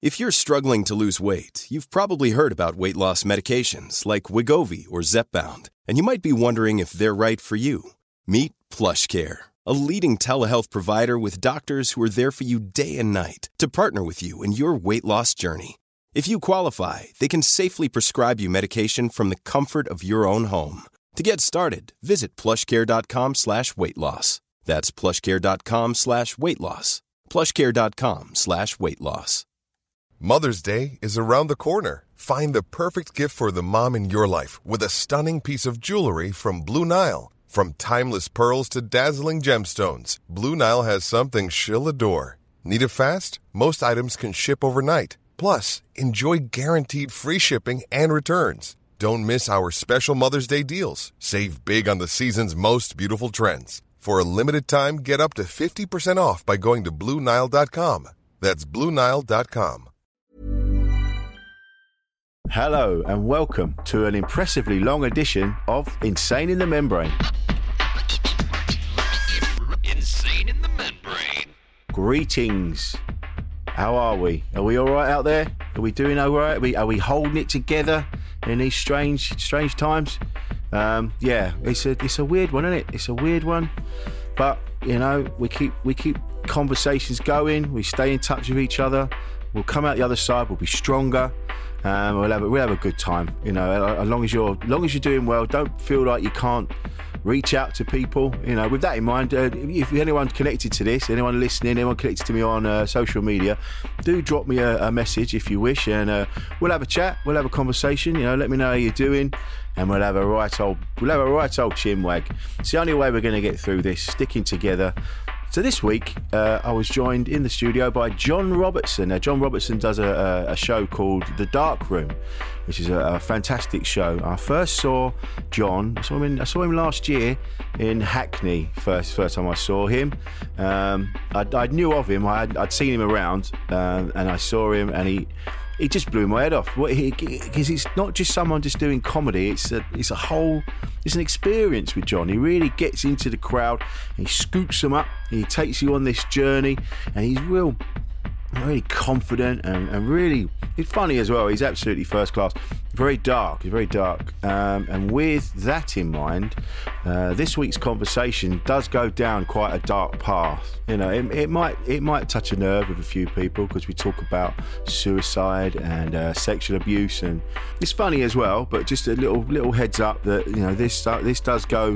If you're struggling to lose weight, you've probably heard about weight loss medications like Wegovy or Zepbound, and you might be wondering if they're right for you. Meet PlushCare, a leading telehealth provider with doctors who are there for you day and night to partner with you in your weight loss journey. If you qualify, they can safely prescribe you medication from the comfort of your own home. To get started, visit plushcare.com/weightloss. That's plushcare.com/weightloss. plushcare.com/weightloss. Mother's Day is around the corner. Find the perfect gift for the mom in your life with a stunning piece of jewelry from Blue Nile. From timeless pearls to dazzling gemstones, Blue Nile has something she'll adore. Need it fast? Most items can ship overnight. Plus, enjoy guaranteed free shipping and returns. Don't miss our special Mother's Day deals. Save big on the season's most beautiful trends. For a limited time, get up to 50% off by going to BlueNile.com. That's BlueNile.com. Hello and welcome to an impressively long edition of Insane in the Membrane. Insane in the Membrane. Greetings. How are we? Are we all right out there? Are we doing all right? Are we holding it together in these strange times? Yeah, it's a weird one, isn't it? It's a weird one, but you know, we keep conversations going. We stay in touch with each other. We'll come out the other side. We'll be stronger. We'll have a good time. You know, as long as you're doing well, don't feel like you can't reach out to people. You know, with that in mind, if anyone's connected to this, anyone listening, anyone connected to me on social media, do drop me a message if you wish, and we'll have a chat. We'll have a conversation. You know, let me know how you're doing, and we'll have a right old chinwag. It's the only way we're going to get through this, sticking together. So this week, I was joined in the studio by John Robertson. Now, John Robertson does a show called The Dark Room, which is a fantastic show. I first saw John. I saw him last year in Hackney. First time I saw him. I knew of him. I'd seen him around, and I saw him, and he just blew my head off. Because it's not just someone just doing comedy. It's an experience with John. He really gets into the crowd. He scoops them up. He takes you on this journey, and he's really confident and really, he's funny as well. He's absolutely first class. Very dark. And with that in mind, this week's conversation does go down quite a dark path. You know, it might touch a nerve with a few people because we talk about suicide and sexual abuse, and it's funny as well. But just a little heads up that, you know, this does go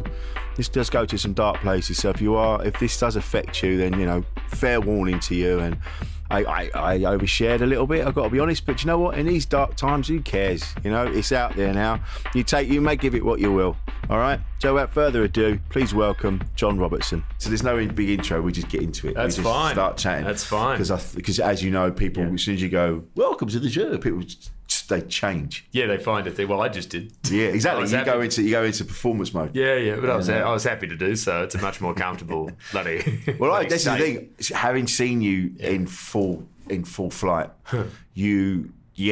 to some dark places. So if this does affect you, then, you know, fair warning to you. And I overshared a little bit, I've got to be honest, but you know what? In these dark times, who cares? You know, it's out there now. You may give it what you will. All right. So without further ado, please welcome John Robertson. So there's no big intro. We just get into it. That's we just fine. Start chatting. That's fine. Because as you know, people, as soon as you go, welcome to the show, people they change. Yeah, they find a thing. Well, I just did. Yeah, exactly. You go into performance mode. Yeah. But I was happy to do so. It's a much more comfortable bloody. Well, this is the thing. Having seen you in full flight, you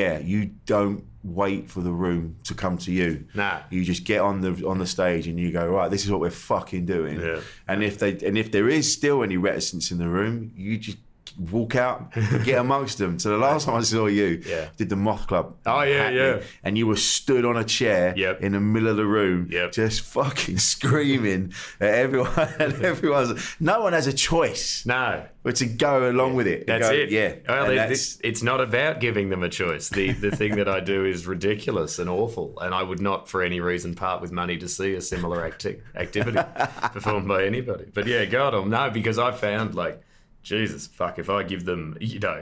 don't wait for the room to come to you. Nah. You just get on the stage and you go, right, this is what we're fucking doing. Yeah. And if there is still any reticence in the room, you just walk out and get amongst them. So the last time I saw you, did the Moth Club. Oh, yeah. And you were stood on a chair in the middle of the room, just fucking screaming at everyone. And no one has a choice. No. But to go along with it. That's it. Yeah. Well, it's not about giving them a choice. The thing that I do is ridiculous and awful, and I would not for any reason part with money to see a similar activity performed by anybody. But yeah, God, no, because I found, like, Jesus, fuck, if I give them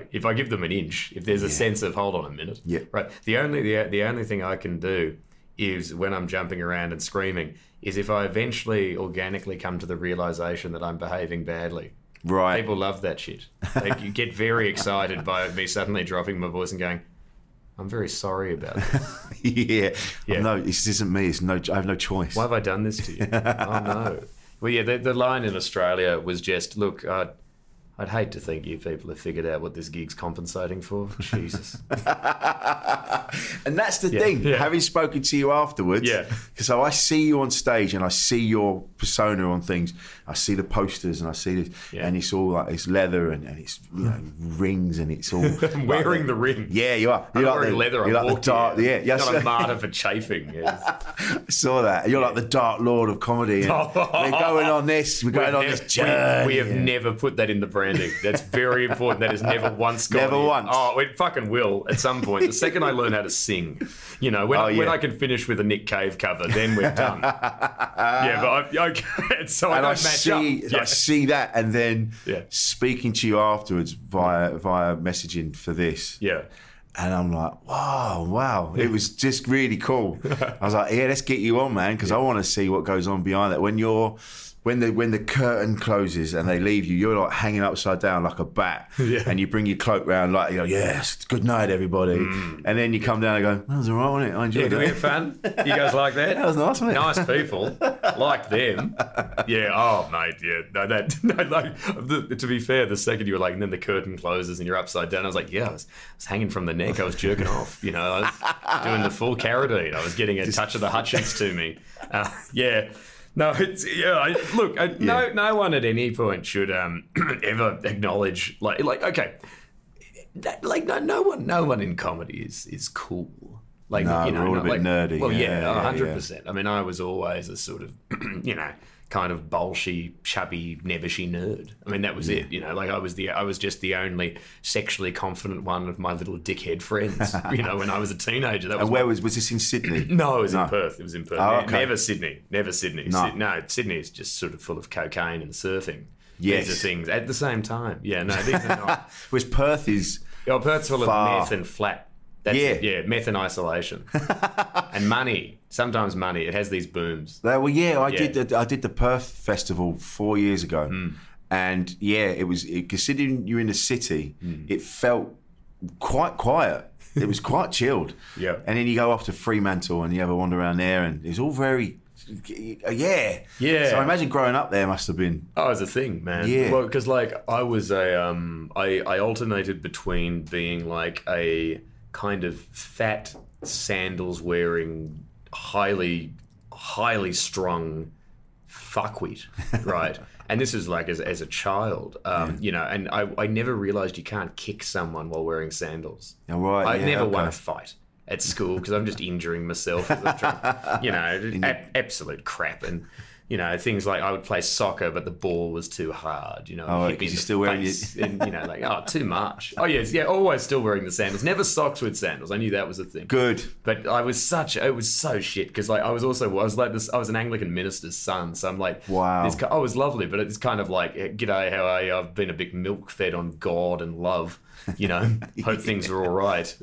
an inch, if there's a sense of, hold on a minute. Yeah. Right. The only thing I can do is, when I'm jumping around and screaming, is if I eventually organically come to the realization that I'm behaving badly. Right. People love that shit. You get very excited by me suddenly dropping my voice and going, I'm very sorry about this. Yeah. No, this isn't me. I have no choice. Why have I done this to you? Oh, no. Well, yeah, the line in Australia was just, look, I'd hate to think you people have figured out what this gig's compensating for. Jesus. And that's the thing, having spoken to you afterwards, because so I see you on stage and I see your persona on things. I see the posters and I see this, and it's all like it's leather and it's rings and it's all. I'm wearing the ring. Yeah, you are. You're wearing leather. You're like the dark. Yeah, not a martyr for chafing. Yes. I saw that. You're like the Dark Lord of comedy. And we're going on this. We're going on this journey. We have never put that in the branding. That's very important. That has never once gone. Never in. once. Oh, it fucking will at some point. The second I learn how to sing, when I can finish with a Nick Cave cover, then we're done. So I don't match up. I see that, and then speaking to you afterwards via messaging for this. Yeah. And I'm like, wow. It was just really cool. I was like, let's get you on, man, because I want to see what goes on behind that. When the curtain closes and they leave you, you're like hanging upside down like a bat, and you bring your cloak round like, yes, good night, everybody. And then you come down and go, that was all right, wasn't it? I enjoyed it. Did we have fun? You guys like that? That was nice, wasn't it? Nice people, like them. Yeah. Oh, mate. Yeah. To be fair, the second you were like, and then the curtain closes and you're upside down, I was like, I was hanging from the neck. I was jerking off. I was doing the full Carradine. I was getting a touch of the Hutchins to me. No, no one at any point should ever acknowledge no one in comedy is cool. We're all a bit nerdy. Well, 100%. I mean, I was always a sort of kind of bolshy, chubby, nebbishy nerd. I mean, that was it. I was just the only sexually confident one of my little dickhead friends. When I was a teenager. That was. And where was this in Sydney? No, it was in Perth. It was in Perth. Oh, okay. Never Sydney. No, Sydney is just sort of full of cocaine and surfing. Yes. These are things at the same time. Yeah, no, these are not. Whereas Perth is. Perth's full of meth and flat. That's it, meth and isolation. And money. Sometimes money. It has these booms. I did the Perth Festival 4 years ago. And it was, considering you're in the city, it felt quite quiet. It was quite chilled. Yeah. And then you go off to Fremantle and you have a wander around there and it's all very... Yeah. So I imagine growing up there must have been... Oh, it was a thing, man. Yeah. Well, because I was I alternated between being like a kind of fat, sandals wearing, highly strung fuckwit, right? And this is like as a child, and I never realised you can't kick someone while wearing sandals. Oh, right. I never won a fight at school because I'm just injuring myself. Absolute crap. And things like I would play soccer, but the ball was too hard. Hit me because you're still wearing it, and too much. Oh yes, always still wearing the sandals. Never socks with sandals. I knew that was a thing. Good, but it was so shit because I was an Anglican minister's son, so I'm like, wow, I was lovely, but it's kind of like, g'day, how are you? I've been a bit milk fed on God and love. Hope things are all right.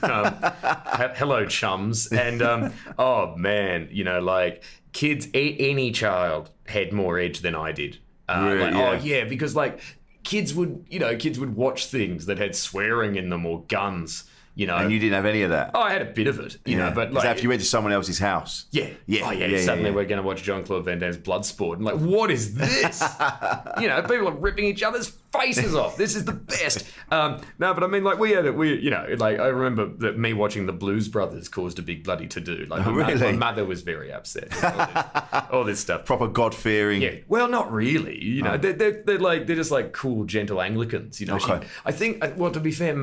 Hello, chums. And oh man, kids, any child had more edge than I did. Because kids would watch things that had swearing in them or guns. And you didn't have any of that. Oh, I had a bit of it, but like if you went to someone else's house. Suddenly we're going to watch Jean-Claude Van Damme's Bloodsport, and what is this? People are ripping each other's faces off. This is the best. No, but I mean, I remember that me watching the Blues Brothers caused a big bloody to-do. My mother was very upset. All this stuff. Proper God-fearing. Yeah. Well, not really. They're just like cool, gentle Anglicans. Okay. I think. Well, to be fair,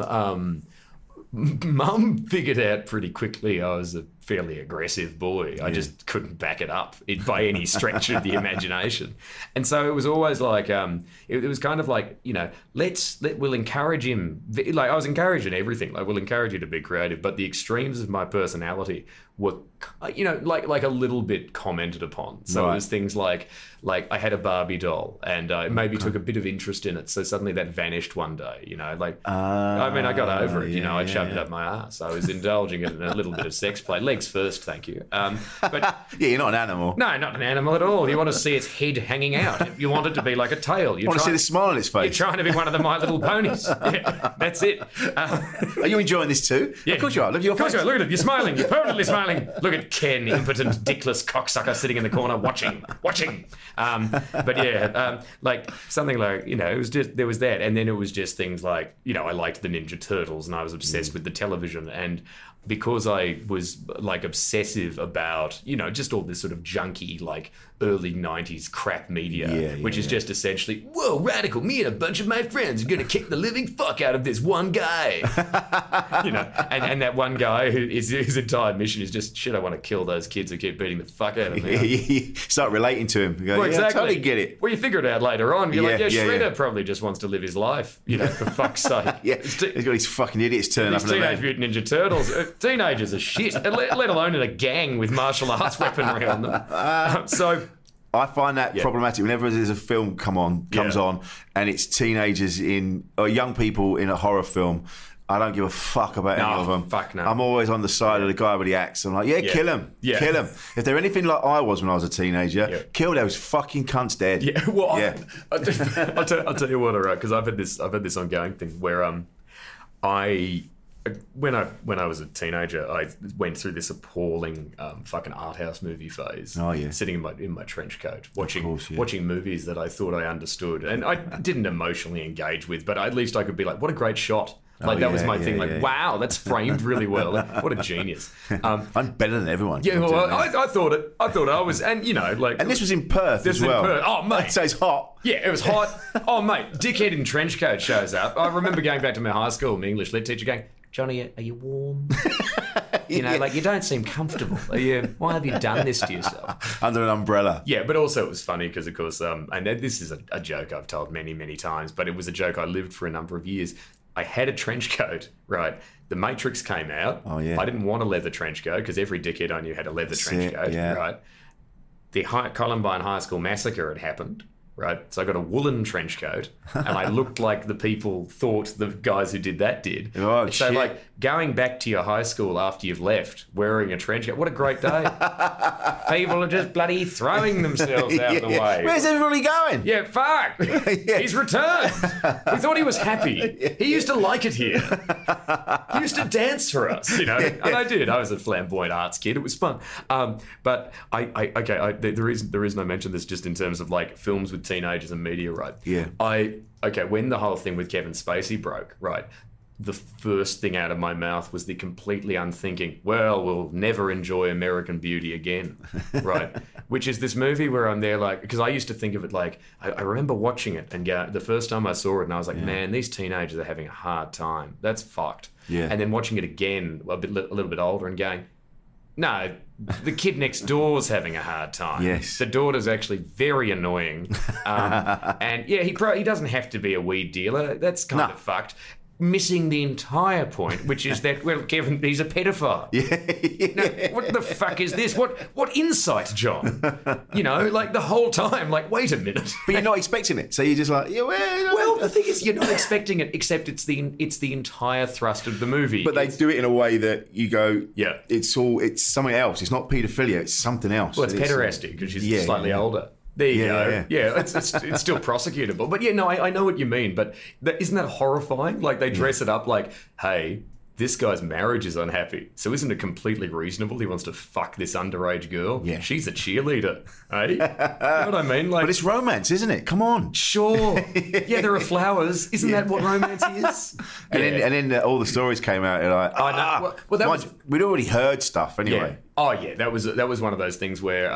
Mum figured out pretty quickly I was a fairly aggressive boy. I just couldn't back it up by any stretch of the imagination. And so it was always like, it was kind of like, we'll encourage him. Like I was encouraged in everything. Like we'll encourage you to be creative, but the extremes of my personality were, like a little bit commented upon. So it was things like I had a Barbie doll and maybe took a bit of interest in it. So suddenly that vanished one day, I got over it, I shoved it up my ass. I was indulging in a little bit of sex play. legs first, thank you. But Yeah, you're not an animal. no, not an animal at all. You want to see its head hanging out. You want it to be like a tail. I want to see the smile on its You're face. trying to be one of the My Little Ponies. Yeah, that's it. Are you enjoying this too? Yeah. Of course you are. Look at your Of course face. you are. Look at it. You're smiling. You're permanently smiling. Look at Ken, impotent, dickless cocksucker sitting in the corner watching. But yeah, like something like, it was just, there was that. And then it was just things like, I liked the Ninja Turtles and I was obsessed with the television. And because I was like obsessive about, just all this sort of junky, like early 90s crap media, which is just essentially, whoa, radical, me and a bunch of my friends are going to kick the living fuck out of this one guy. And that one guy his entire mission is just, shit, I want to kill those kids who keep beating the fuck out of me. You start relating to him. You go, Well, exactly. I totally get it. Well, you figure it out later on. You're like, Shredder yeah. probably just wants to live his life, for fuck's sake. Yeah, he's got these fucking idiots turning up These in the Teenage van. Mutant Ninja Turtles, teenagers are shit, let alone in a gang with martial arts weaponry on them. So I find that problematic whenever there's a film comes on, and it's teenagers or young people in a horror film. I don't give a fuck about any of them. Fuck no. I'm always on the side of the guy with the axe. I'm like, kill him. Yeah. Kill him. If they're anything like I was when I was a teenager, kill those fucking cunts dead. yeah, well, Yeah. I'll tell you what, because I've had this ongoing thing where when I was a teenager, I went through this appalling fucking art house movie phase. Oh, yeah. Sitting in my trench coat, watching course, yeah. watching movies that I thought I understood, and I didn't emotionally engage with, but at least I could be like, what a great shot. Like that was my thing. Like, wow, that's framed really well. Like, what a genius. I'm better than everyone. Yeah, well, I thought I was, and like, And this was in Perth This as was in well. Perth. Oh, mate. So it's hot. yeah, it was hot. Oh, mate, dickhead in trench coat shows up. I remember going back to my high school, my English lit teacher going, Johnny, are you warm? Like, you don't seem comfortable. Why have you done this to yourself? Under an umbrella. Yeah, but also it was funny because, of course, and this is a joke I've told many, many times, but it was a joke I lived for a number of years. I had a trench coat, right? The Matrix came out. Oh, yeah. I didn't want a leather trench coat because every dickhead I knew had a leather trench coat, yeah. right? The Columbine High School massacre had happened, right? So I got a woolen trench coat and I looked like the people thought the guys who did that did. Oh, so, shit. like, going back to your high school after you've left wearing a trench coat, what a great day. People are just bloody throwing themselves out of the way. Where's everybody going? Yeah, fuck. He's returned. We thought he was happy. He used to like it here. He used to dance for us, And I did. I was a flamboyant arts kid. It was fun. But the reason I mentioned this just in terms of like films with teenagers and media, right? Yeah. When the whole thing with Kevin Spacey broke, right? The first thing out of my mouth was the completely unthinking, well, we'll never enjoy American Beauty again, right? Which is this movie where I'm there like, because I used to think of it like, I remember watching it and the first time I saw it and I was like, man, these teenagers are having a hard time. That's fucked. Yeah. And then watching it again, a little bit older and going, no, the kid next door's having a hard time. Yes. The daughter's actually very annoying. And yeah, he doesn't have to be a weed dealer. That's kind of fucked. Missing the entire point, which is that, well, Kevin, he's a pedophile. Now, what the fuck is this? What insight, John? Like the whole time, like, wait a minute. But you're not expecting it, so you're just like, Well, the thing is, you're not expecting it, except it's the entire thrust of the movie. But they do it in a way that you go, Yeah. it's something else. It's not paedophilia, it's something else. Well, it's pederasty because she's slightly older. There you go. Yeah, it's still prosecutable. But yeah, no, I know what you mean. But isn't that horrifying? Like they dress it up like, hey, this guy's marriage is unhappy. So isn't it completely reasonable he wants to fuck this underage girl? Yeah. She's a cheerleader. Hey? You know what I mean? Like, But it's romance, isn't it? Come on. sure. Yeah, there are flowers. Isn't that what romance is? And then all the stories came out. You're like, I know. Well, that was... we'd already heard stuff anyway. Yeah. Oh yeah, that was one of those things where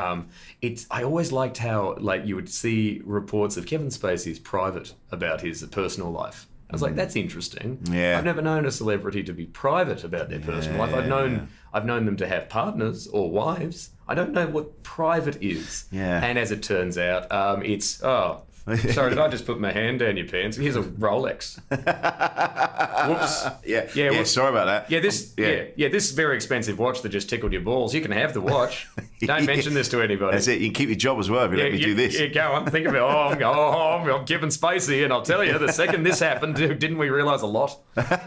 I always liked how like you would see reports of Kevin Spacey's private about his personal life. I was like, that's interesting. Yeah. I've never known a celebrity to be private about their personal life. I've known them to have partners or wives. I don't know what private is. Yeah. And as it turns out, it's Sorry, did I just put my hand down your pants? Here's a Rolex. Whoops. Yeah. Sorry about that. Yeah, this very expensive watch that just tickled your balls. You can have the watch. Don't mention this to anybody. That's it. You can keep your job as well if you let me do this. Yeah, go on. Think of it. I'm Kevin Spacey, and I'll tell you, the second this happened, didn't we realise a lot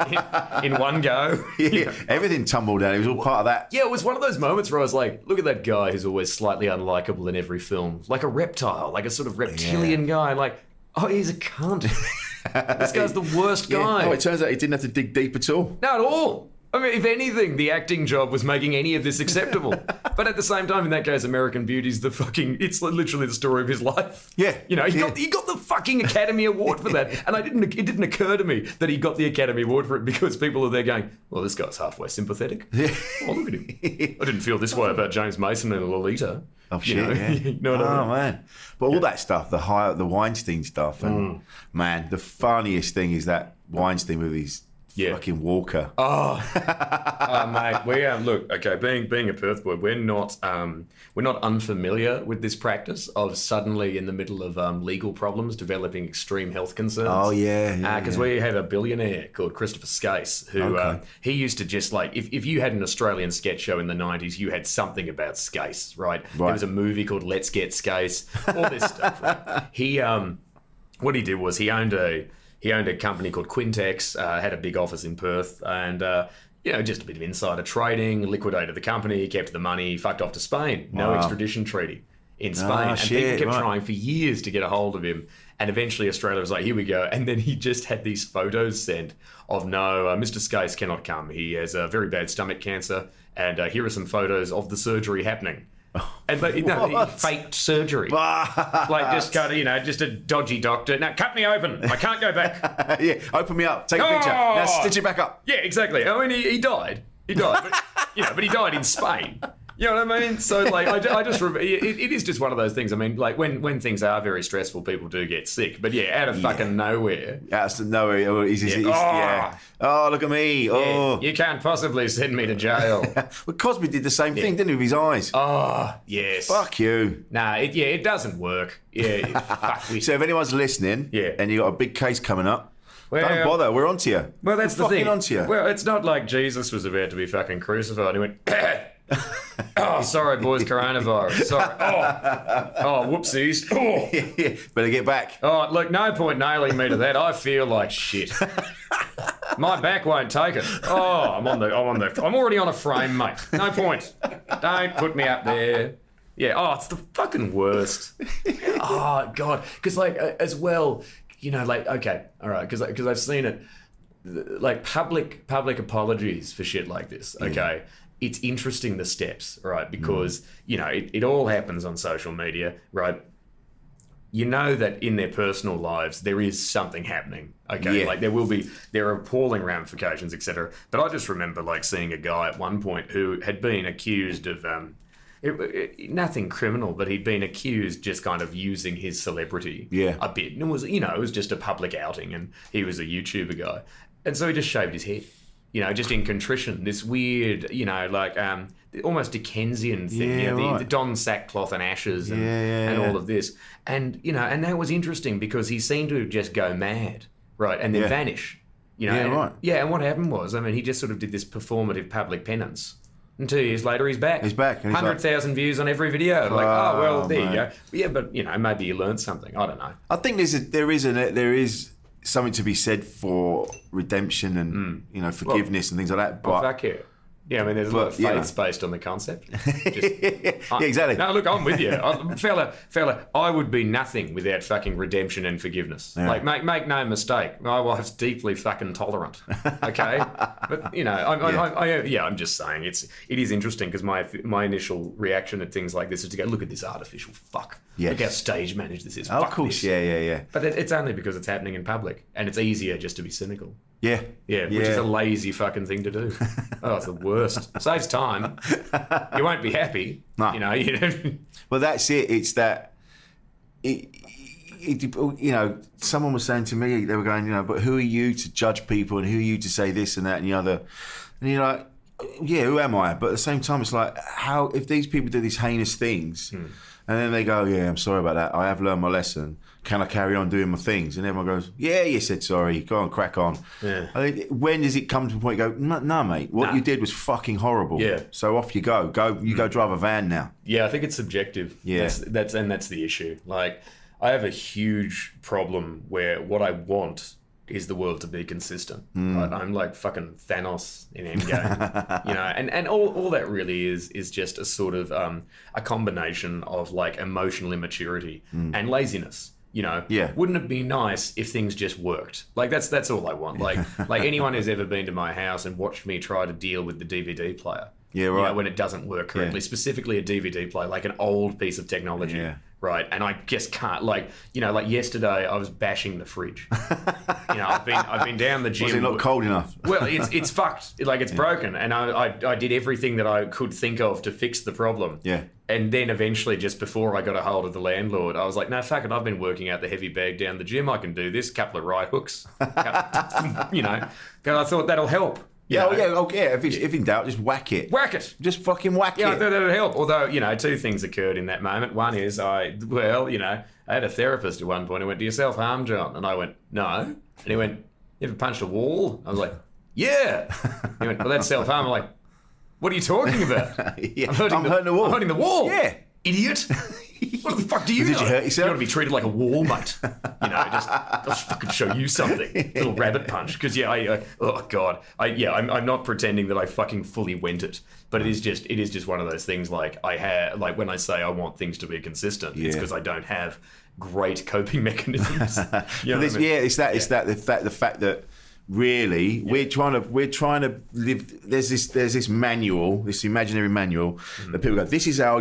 in one go? Yeah, everything tumbled down. It was all part of that. Yeah, it was one of those moments where I was like, look at that guy who's always slightly unlikable in every film. Like a reptile, like a sort of reptilian guy. Like, oh, he's a cunt. This guy's the worst guy. Oh, it turns out he didn't have to dig deep at all. Not at all. I mean, if anything, the acting job was making any of this acceptable. But at the same time, in that case, American Beauty's it's literally the story of his life. Yeah. You know, he got the fucking Academy Award for that. And it didn't occur to me that he got the Academy Award for it because people are there going, well, this guy's halfway sympathetic. Yeah. Oh, look at him. I didn't feel this way about James Mason and Lolita. Oh, shit, yeah. You know what I mean? Man. But all that stuff, the Weinstein stuff, and man, the funniest thing is that Weinstein with his fucking Walker. Oh, mate, we look, okay, being a Perth boy, we're not unfamiliar with this practice of suddenly in the middle of legal problems developing extreme health concerns. Oh yeah. Because we had a billionaire called Christopher Skase who he used to just like if you had an Australian sketch show in the 90s, you had something about Skase, right? There was a movie called Let's Get Skase, all this stuff. Right? He what he did was he owned a company called Quintex, had a big office in Perth, and just a bit of insider trading, liquidated the company, kept the money, fucked off to Spain. No extradition treaty in Spain. And people kept trying for years to get a hold of him. And eventually Australia was like, here we go. And then he just had these photos sent of, Mr. Skase cannot come. He has a very bad stomach cancer. And here are some photos of the surgery happening. And he faked surgery, like just a dodgy doctor. Now cut me open. I can't go back. Open me up. Take a picture. Now stitch it back up. Yeah, exactly. I mean, he died. But he died in Spain. You know what I mean? So, like, I just remember, it is just one of those things. I mean, like, when things are very stressful, people do get sick. But, out of fucking nowhere. Out of nowhere. Oh, look at me. Oh. You can't possibly send me to jail. Well, Cosby did the same thing, didn't he, with his eyes? Oh, yes. Fuck you. Nah, it doesn't work. Yeah, fuck. So, if anyone's listening and you got a big case coming up, don't bother. We're onto you. Well, that's the thing. Onto you. Well, it's not like Jesus was about to be fucking crucified. He went... Oh, sorry, boys, coronavirus. Sorry. Oh, whoopsies. Oh. Better get back. Oh, look, no point nailing me to that. I feel like shit. My back won't take it. Oh, I'm already on a frame, mate. No point. Don't put me up there. Yeah. Oh, it's the fucking worst. Oh God. Because as well, okay, all right. Because I've seen it. Like public apologies for shit like this. Okay. It's interesting, the steps, right? Because, it all happens on social media, right? You know that in their personal lives, there is something happening, okay? Like there are appalling ramifications, etc. But I just remember seeing a guy at one point who had been accused of, nothing criminal, but he'd been accused just kind of using his celebrity a bit. And it was just a public outing and he was a YouTuber guy. And so he just shaved his head. Just in contrition, this weird, almost Dickensian thing, the Don Sackcloth and Ashes and all of this. And, and that was interesting because he seemed to just go mad, right, and then vanish. And what happened was, he just sort of did this performative public penance. And 2 years later, he's back. 100,000 views on every video. There you go. Yeah, but, maybe you learned something. I don't know. I think there is something to be said for redemption and forgiveness and things like that. But fuck yeah. Yeah, there's a lot of faiths based on the concept. Exactly. No, look, I'm with you. Fella, I would be nothing without fucking redemption and forgiveness. Yeah. Make no mistake, my wife's deeply fucking tolerant, okay? But, I'm just saying, it is interesting because my initial reaction at things like this is to go, look at this artificial fuck. Yes. Look how stage managed this is. Oh, of course, yeah. But it's only because it's happening in public and it's easier just to be cynical. Yeah. Which is a lazy fucking thing to do. Oh, it's the worst. Saves time. You won't be happy. No. Well, that's it. It's that. Someone was saying to me, they were going, but who are you to judge people and who are you to say this and that and the other? And you're like, yeah, who am I? But at the same time, it's like, if these people do these heinous things and then they go, yeah, I'm sorry about that. I have learned my lesson. can I carry on doing my things? And everyone goes, yeah, you said sorry. Go on, crack on. Yeah. I mean, when does it come to the point you go, no, mate, what you did was fucking horrible. Yeah. So off you go. Go drive a van now. Yeah, I think it's subjective. Yeah. That's the issue. Like, I have a huge problem where what I want is the world to be consistent. Right? I'm like fucking Thanos in Endgame, you know, and all that really is just a sort of a combination of like emotional immaturity and laziness. You know, wouldn't it be nice if things just worked? Like that's all I want. Like anyone who's ever been to my house and watched me try to deal with the DVD player. Yeah, right. You know, when it doesn't work correctly, specifically a DVD player, like an old piece of technology. Yeah. Right, and I just can't, like yesterday I was bashing the fridge. You know, I've been down the gym. Was it not cold enough? Well, it's fucked. Like, it's broken, and I did everything that I could think of to fix the problem. Yeah. And then eventually, just before I got a hold of the landlord, I was like, no, fuck it, I've been working out the heavy bag down the gym. I can do this. Couple of right hooks. You know, because I thought that'll help. Yeah. If in doubt, just whack it. Whack it. Just fucking whack it. Yeah, I thought that would help. Although, you know, two things occurred in that moment. One is I had a therapist at one point who went, do you self-harm, John? And I went, no. And he went, you ever punched a wall? I was like, yeah. He went, well, that's self-harm. I'm like, what are you talking about? I'm hurting the wall. I'm hurting the wall. Yeah. Idiot. What the fuck do you know? Did you hurt yourself? You want to be treated like a wall, mate. You know, I'll just fucking show you something. Little rabbit punch. Because, oh, God. I'm not pretending that I fucking fully went it. But it is just one of those things like when I say I want things to be consistent, it's because I don't have great coping mechanisms. You know what I mean? It's the fact that really we're trying to live. There's this manual, this imaginary manual that people go, this is how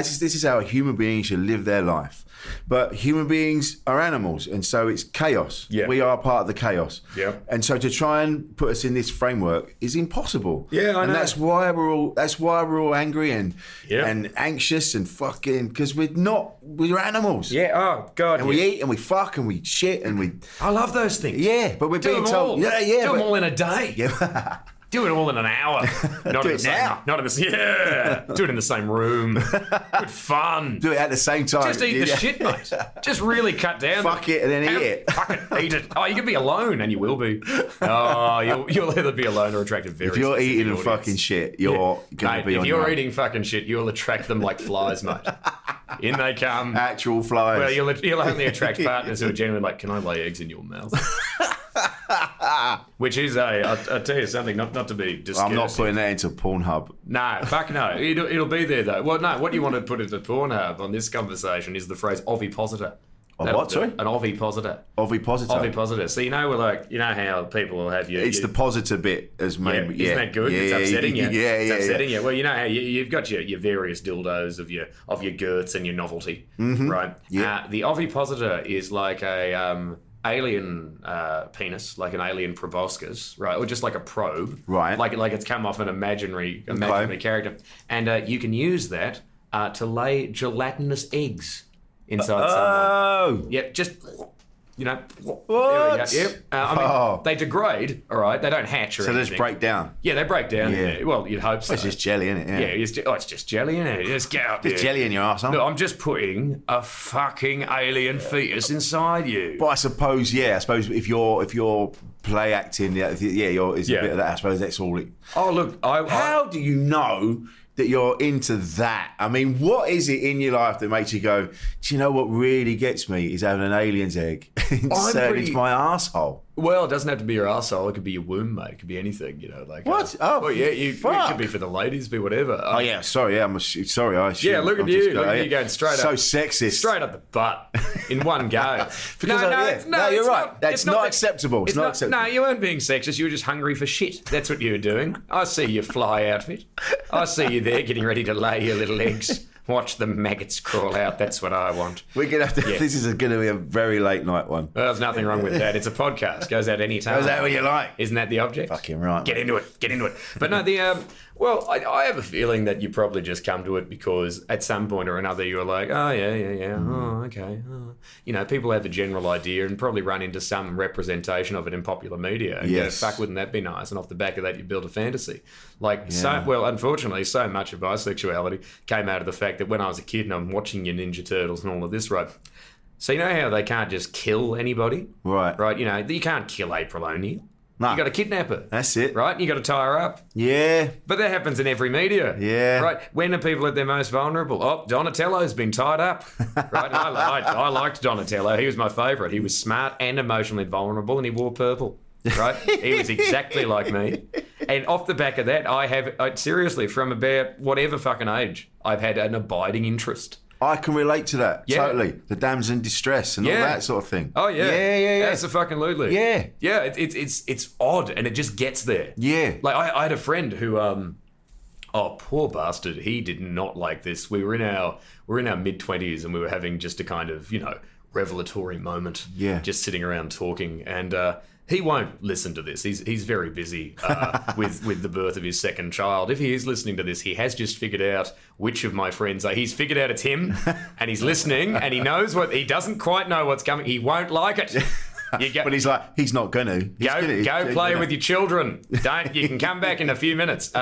a human being should live their life. But human beings are animals, and so it's chaos. Yeah. We are part of the chaos. Yeah. And so to try and put us in this framework is impossible. Yeah, I know. And that's why we're all angry and anxious and fucking, because we're animals. Yeah. Oh God. And we eat and we fuck and we shit and we. I love those things. Yeah, but we're being told. Do them all in a day. Yeah. Do it all in an hour. Not Do in it the same, now. Not in the yeah. Do it in the same room. Good fun. Do it at the same time. Just eat the shit, mate. Just really cut down. Fuck it and then eat it. Fuck it, eat it. Oh, you can be alone, and you will be. Oh, you'll either be alone or attract a very. If you're eating audience. fucking shit, you're gonna be on. If you're eating fucking shit, you'll attract them like flies, mate. In they come. Actual flies. Well, you'll only attract partners who are genuinely like, can I lay eggs in your mouth? Which is I'll tell you something, not to be disgusting. I'm not putting that into Pornhub. No, fuck no. It'll be there though. Well, no, what you want to put into Pornhub on this conversation is the phrase ovipositor. What, sorry? An ovipositor. Ovipositor. Ovipositor. So you know how people will have you. It's the positor bit as maybe. Isn't that good? It's upsetting you. It's upsetting you. Well, you know how you've got your various dildos of your girths and your novelty, right? Yeah. The ovipositor is like a alien penis, like an alien proboscis, right? Or just like a probe, right? Like it's come off an imaginary character, and you can use that to lay gelatinous eggs inside someone. Yep, just What? There we go. Yep. They degrade. All right, they don't hatch or anything. So they just break down. Yeah, they break down. Yeah. Well, you'd hope so. It's just jelly, isn't it? Yeah. It's just jelly, isn't it? Just get out there. Just jelly in your arse, huh? Look, I'm just putting a fucking alien fetus inside you. But I suppose if you're play acting, it's a bit of that. I suppose that's all it. Oh, look, how do you know that you're into that? I mean, what is it in your life that makes you go, do you know what really gets me is having an alien's egg inserted into my arsehole? Well, it doesn't have to be your arsehole. It could be your womb, mate. It could be anything, like. What? Well, yeah, it could be for the ladies, be whatever. Oh, yeah, sorry. Yeah, sorry. Look at you. Look at you going straight so up. So sexist. Straight up the butt in one go. No, you're right. That's not acceptable. It's not acceptable. No, you weren't being sexist. You were just hungry for shit. That's what you were doing. I see your fly outfit. I see you there getting ready to lay your little eggs. Watch the maggots crawl out. That's what I want. We're gonna have to. Yeah. This is going to be a very late night one. Well, there's nothing wrong with that. It's a podcast. Goes out any time. Goes out when you like. Isn't that the object? Fucking right. Get into it. But no, I have a feeling that you probably just come to it because at some point or another you were like, oh yeah. Oh, okay. Oh. People have a general idea and probably run into some representation of it in popular media. And yes. Go, fuck, wouldn't that be nice? And off the back of that, you build a fantasy. Unfortunately, so much of bisexuality came out of the fact that when I was a kid and I'm watching your Ninja Turtles and all of this, right? So you know how they can't just kill anybody? Right. Right, you know, you can't kill April O'Neil. No. You got to kidnap her. That's it. Right? You got to tie her up. Yeah. But that happens in every media. Yeah. Right? When are people at their most vulnerable? Oh, Donatello's been tied up. Right? And I liked Donatello. He was my favourite. He was smart and emotionally vulnerable, and he wore purple. Right? He was exactly like me. And off the back of that, seriously, from about whatever fucking age, I've had an abiding interest. I can relate to that. Yeah. Totally. The damsel in distress and all that sort of thing. Oh, yeah. Yeah. Absolutely. Yeah. Yeah, it's odd, and it just gets there. Yeah. Like, I had a friend who, poor bastard, he did not like this. We were in our mid-20s, and we were having just a kind of, revelatory moment. Yeah. Just sitting around talking, and he won't listen to this. He's very busy with the birth of his second child. If he is listening to this, he has just figured out which of my friends are. He's figured out it's him, and he's listening, and he knows he doesn't quite know what's coming. He won't like it. But he's like, he's not going to. Go play with your children. You can come back in a few minutes.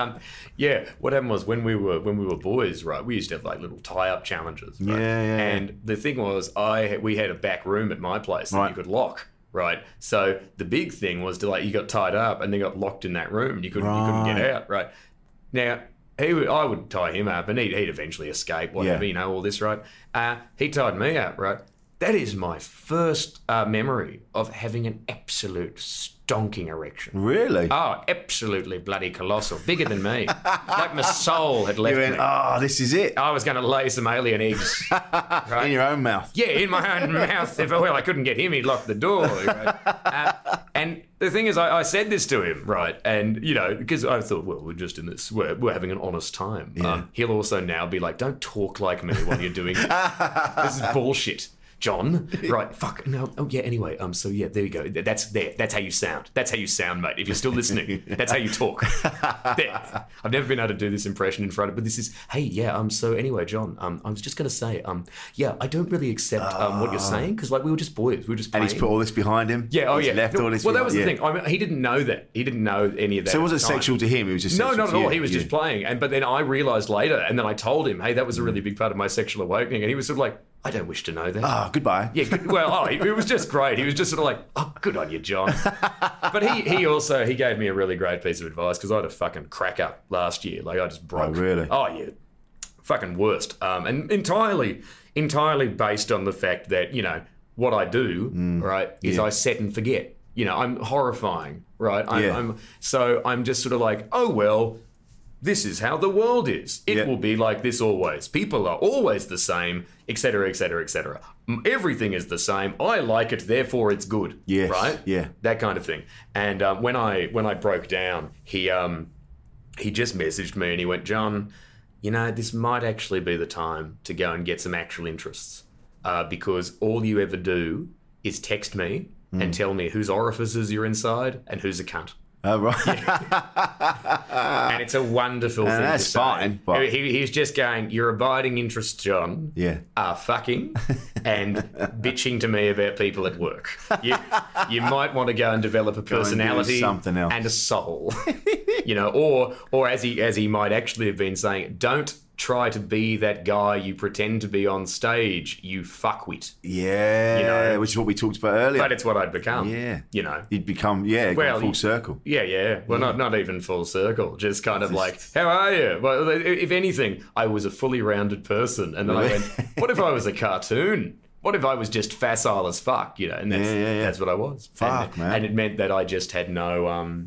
What happened was when we were boys, right? We used to have like little tie-up challenges. Right? Yeah. And the thing was, we had a back room at my place that you could lock. Right, so the big thing was to you got tied up and then got locked in that room and you couldn't get out. Right, now I would tie him up and he'd eventually escape. Whatever, all this. Right, he tied me up. Right, that is my first memory of having an absolute stonking erection. Really? Oh, absolutely bloody colossal, bigger than me. Like my soul had left me. Oh, this is it. I was going to lay some alien eggs. Right? In your own mouth. Yeah, in my own mouth. I couldn't get him, he'd lock the door. Right? And the thing is, I said this to him, right? And, because I thought, well, we're just in this, we're having an honest time. Yeah. He'll also now be like, don't talk like me while you're doing it. This is bullshit. John, right? Fuck no. Oh yeah. Anyway, so yeah, there you go. That's how you sound. That's how you sound, mate. If you're still listening, that's how you talk. There. I've never been able to do this impression in front of, but this is. Hey, yeah. So anyway, John. I was just gonna say. Yeah. I don't really accept what you're saying because we were just boys. We were just playing. And he's put all this behind him. Yeah. Oh he's yeah. Left all this. Well, that was the thing. I mean, he didn't know that. He didn't know any of that. So it wasn't sexual to him. It was just no, sexual not to at all. you. He was just playing, but then I realised later, and then I told him, hey, that was a really big part of my sexual awakening, and he was sort of like, I don't wish to know that. Oh, goodbye. Yeah, it was just great. He was just sort of like, oh, good on you, John. But he gave me a really great piece of advice because I had a fucking crack up last year. Like, I just broke. Oh, really? Oh, yeah. Fucking worst. And entirely based on the fact that, what I do, right, is I set and forget. I'm horrifying, right? I'm just sort of like, oh, well, this is how the world is. It will be like this always. People are always the same, etc., etc., etc. Everything is the same. I like it, therefore it's good. Yes. Right? Yeah. That kind of thing. And when I broke down, he just messaged me and he went, John, this might actually be the time to go and get some actual interests because all you ever do is text me and tell me whose orifices you're inside and who's a cunt. Oh, right. Yeah. And it's a wonderful thing that's to say. fine. But... He's just going, your abiding interests, John, are fucking and bitching to me about people at work. You might want to go and develop a personality something else. and a soul. Or as he might actually have been saying, don't try to be that guy you pretend to be on stage, you fuckwit. Yeah, which is what we talked about earlier. But it's what I'd become. Yeah. You'd become, full circle. Yeah. Well, not even full circle. Just kind of like, how are you? Well, if anything, I was a fully rounded person. And then I went, what if I was a cartoon? What if I was just facile as fuck? And that's what I was. Fuck, man. And it meant that I just had no...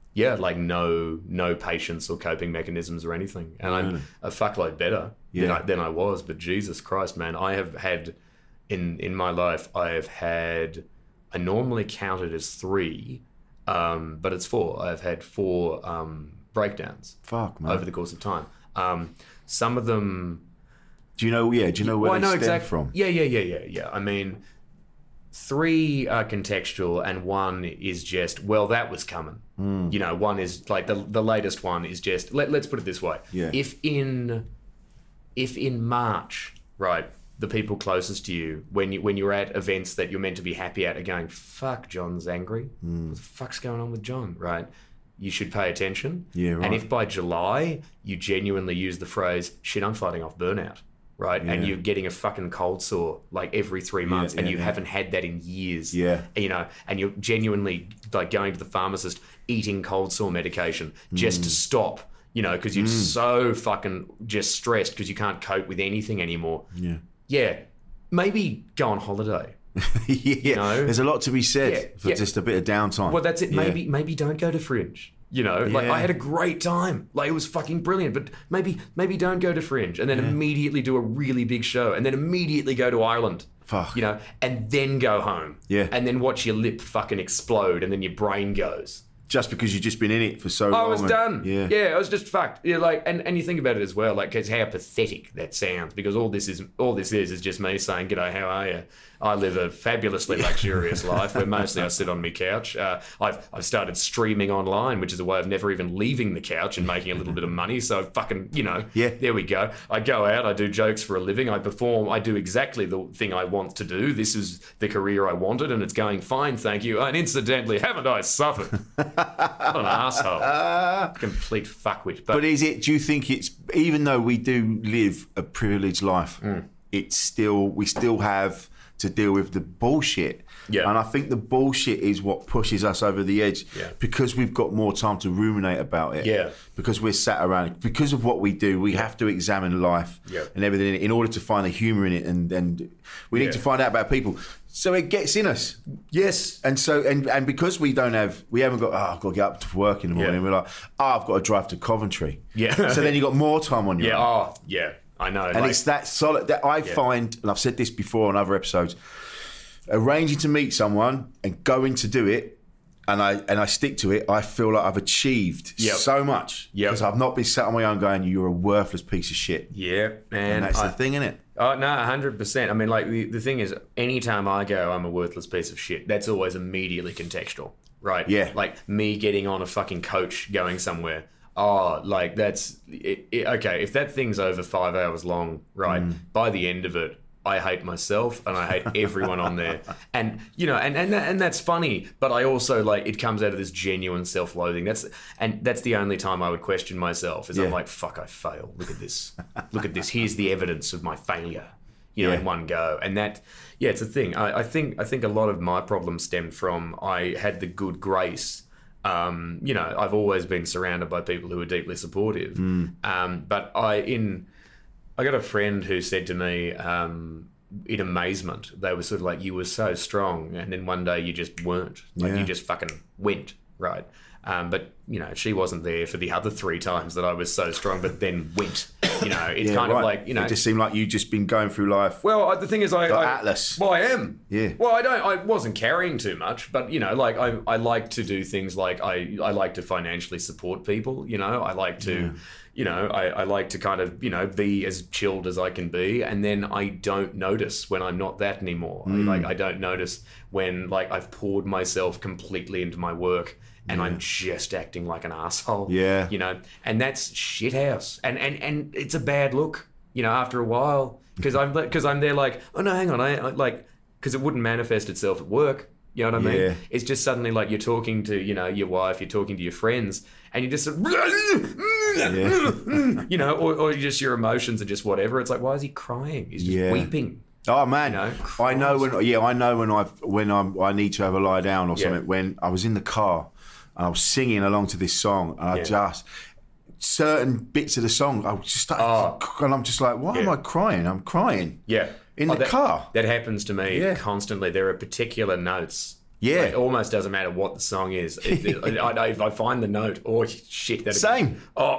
no patience or coping mechanisms or anything. And I'm a fuckload better than I was. But Jesus Christ, man, I have had, in my life, I normally count it as 3, but it's 4. I've had 4 breakdowns. Fuck, man. Over the course of time. Some of them... Do you know where they stem from? Yeah. I mean... 3 are contextual and 1 is just, well, that was coming. One is like the latest one is just, let's put it this way. Yeah. If in March, right, the people closest to you, when you're at events that you're meant to be happy at are going, fuck, John's angry. What the fuck's going on with John, right? You should pay attention. Yeah, right. And if by July you genuinely use the phrase, shit, I'm fighting off burnout. right? And you're getting a fucking cold sore like every 3 months, and you haven't had that in years. Yeah. You know, and you're genuinely like going to the pharmacist, eating cold sore medication just to stop, you know, because you're so fucking just stressed because you can't cope with anything anymore. Yeah. Yeah. Maybe go on holiday. Yeah. You know? There's a lot to be said for just a bit of downtime. Well, that's it. Maybe don't go to Fringe. You know, like I had a great time. Like it was fucking brilliant. But maybe don't go to Fringe and then immediately do a really big show and then immediately go to Ireland. Fuck. You know, and then go home. Yeah. And then watch your lip fucking explode and then your brain goes. Just because you've just been in it for so long. I was done. Yeah. I was just fucked. Yeah, like, and you think about it as well, like, cause how pathetic that sounds. Because all this is just me saying, "G'day, how are you?" I live a fabulously luxurious life where mostly I sit on my couch. I've started streaming online, which is a way of never even leaving the couch and making a little bit of money. So fucking, you know, there we go. I go out, I do jokes for a living, I perform, I do exactly the thing I want to do. This is the career I wanted, and it's going fine, thank you. And incidentally, haven't I suffered? What an asshole. Complete fuckwit. But is it, do you think it's, even though we do live a privileged life, we still have to deal with the bullshit. Yeah. And I think the bullshit is what pushes us over the edge because we've got more time to ruminate about it. Yeah. Because we're sat around, because of what we do, we have to examine life and everything in order to find the humour in it, and we need to find out about people. So it gets in us. Yes. And so, and because we haven't got, I've got to get up to work in the morning. We're like, I've got to drive to Coventry. Yeah. So then you've got more time on your own. Oh, yeah. I know. And it's that solid that I find, and I've said this before on other episodes, arranging to meet someone and going to do it, and I stick to it, I feel like I've achieved so much. Because I've not been sat on my own going, you're a worthless piece of shit. Yeah, man. And that's the thing, isn't it? Oh, no, 100%. I mean, like, the thing is, anytime I go, I'm a worthless piece of shit, that's always immediately contextual, right? Yeah. Like, me getting on a fucking coach going somewhere. Oh, like, that's... okay, if that thing's over 5 hours long, right, by the end of it, I hate myself and I hate everyone on there. And, you know, and that's funny, but I also, like, it comes out of this genuine self-loathing. That's the only time I would question myself is I'm like, fuck, I fail. Look at this. Look at this. Here's the evidence of my failure, you know, in one go. And that, it's a thing. I think a lot of my problems stemmed from I had the good grace. You know, I've always been surrounded by people who are deeply supportive. But I got a friend who said to me, in amazement, they were sort of like, you were so strong, and then one day you just weren't. Like, you just fucking went, right? But, you know, she wasn't there for the other 3 times that I was so strong, but then went. You know, it's kind of like, you know... It just seemed like you'd just been going through life. Well, the thing is, Atlas. Well, I am. Yeah. Well, I wasn't carrying too much, but, you know, like, I like to do things like I like to financially support people, you know? I like to... You know, I like to kind of, you know, be as chilled as I can be, and then I don't notice when I'm not that anymore. Like, I don't notice when, like, I've poured myself completely into my work and I'm just acting like an asshole. Yeah. You know, and that's shithouse. And it's a bad look, you know, after a while, because I'm there like, oh no, hang on, I like, because it wouldn't manifest itself at work. You know what I mean? Yeah. It's just suddenly like you're talking to, you know, your wife, you're talking to your friends, and you just sort of, you know, or just your emotions are just whatever. It's like, why is he crying? He's just weeping. Oh man, you know? I know when I need to have a lie down or something. When I was in the car and I was singing along to this song, and I just certain bits of the song, I was just and I'm just like, why am I crying? I'm crying. Yeah. In the car. That happens to me constantly. There are particular notes. Yeah. Like, it almost doesn't matter what the song is. If I find the note, oh, shit. Same.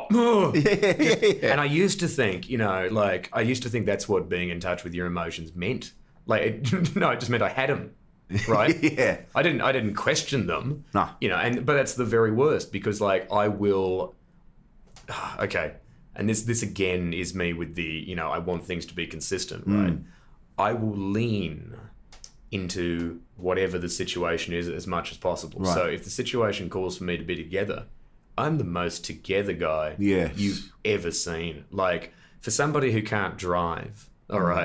And I used to think, you know, like, that's what being in touch with your emotions meant. Like, it just meant I had them. Right? Yeah. I didn't question them. No. You know, but that's the very worst, because, like, I will... Okay. And this again is me with the, you know, I want things to be consistent, right? I will lean into whatever the situation is as much as possible. Right. So if the situation calls for me to be together, I'm the most together guy you've ever seen. Like, for somebody who can't drive, all right,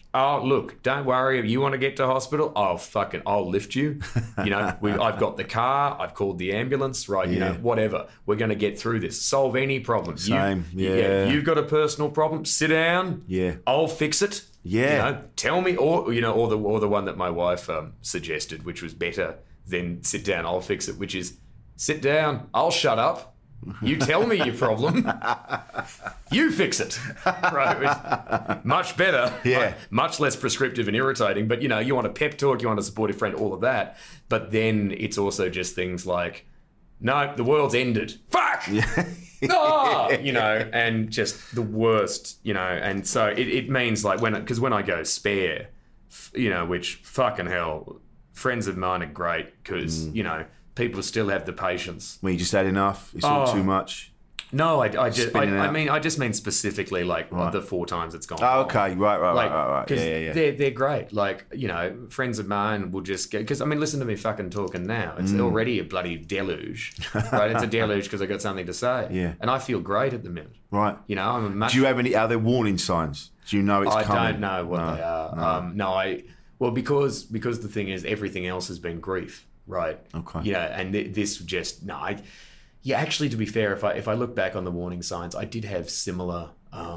Oh, look, don't worry. If you want to get to hospital, I'll lift you. You know, I've got the car. I've called the ambulance, right? You know, whatever. We're going to get through this. Solve any problem. Same, You've got a personal problem. Sit down. Yeah. I'll fix it. Yeah. You know, tell me, or the one that my wife suggested, which was better than sit down, I'll fix it, which is sit down, I'll shut up. You tell me your problem. You fix it. Right? Much better. Yeah. Much less prescriptive and irritating. But, you know, you want a pep talk, you want a supportive friend, all of that. But then it's also just things like, no, the world's ended. Fuck! No! You know, and just the worst, you know. And so it means like when I go spare, you know, which fucking hell, friends of mine are great because, you know, people still have the patience. When you just had enough, it's all too much. No, I just mean specifically like the 4 times it's gone. Oh, okay, right. Because Yeah. they're great. Like, you know, friends of mine will just get, because I mean, listen to me fucking talking now. It's already a bloody deluge, right? It's a deluge because I got something to say. Yeah. And I feel great at the minute. Right. You know, I'm a much. Do you have any other warning signs? Do you know it's coming? I don't know what they are. Well, because the thing is, everything else has been grief. Right. Okay. You know, and this just actually, to be fair, if I look back on the warning signs, I did have similar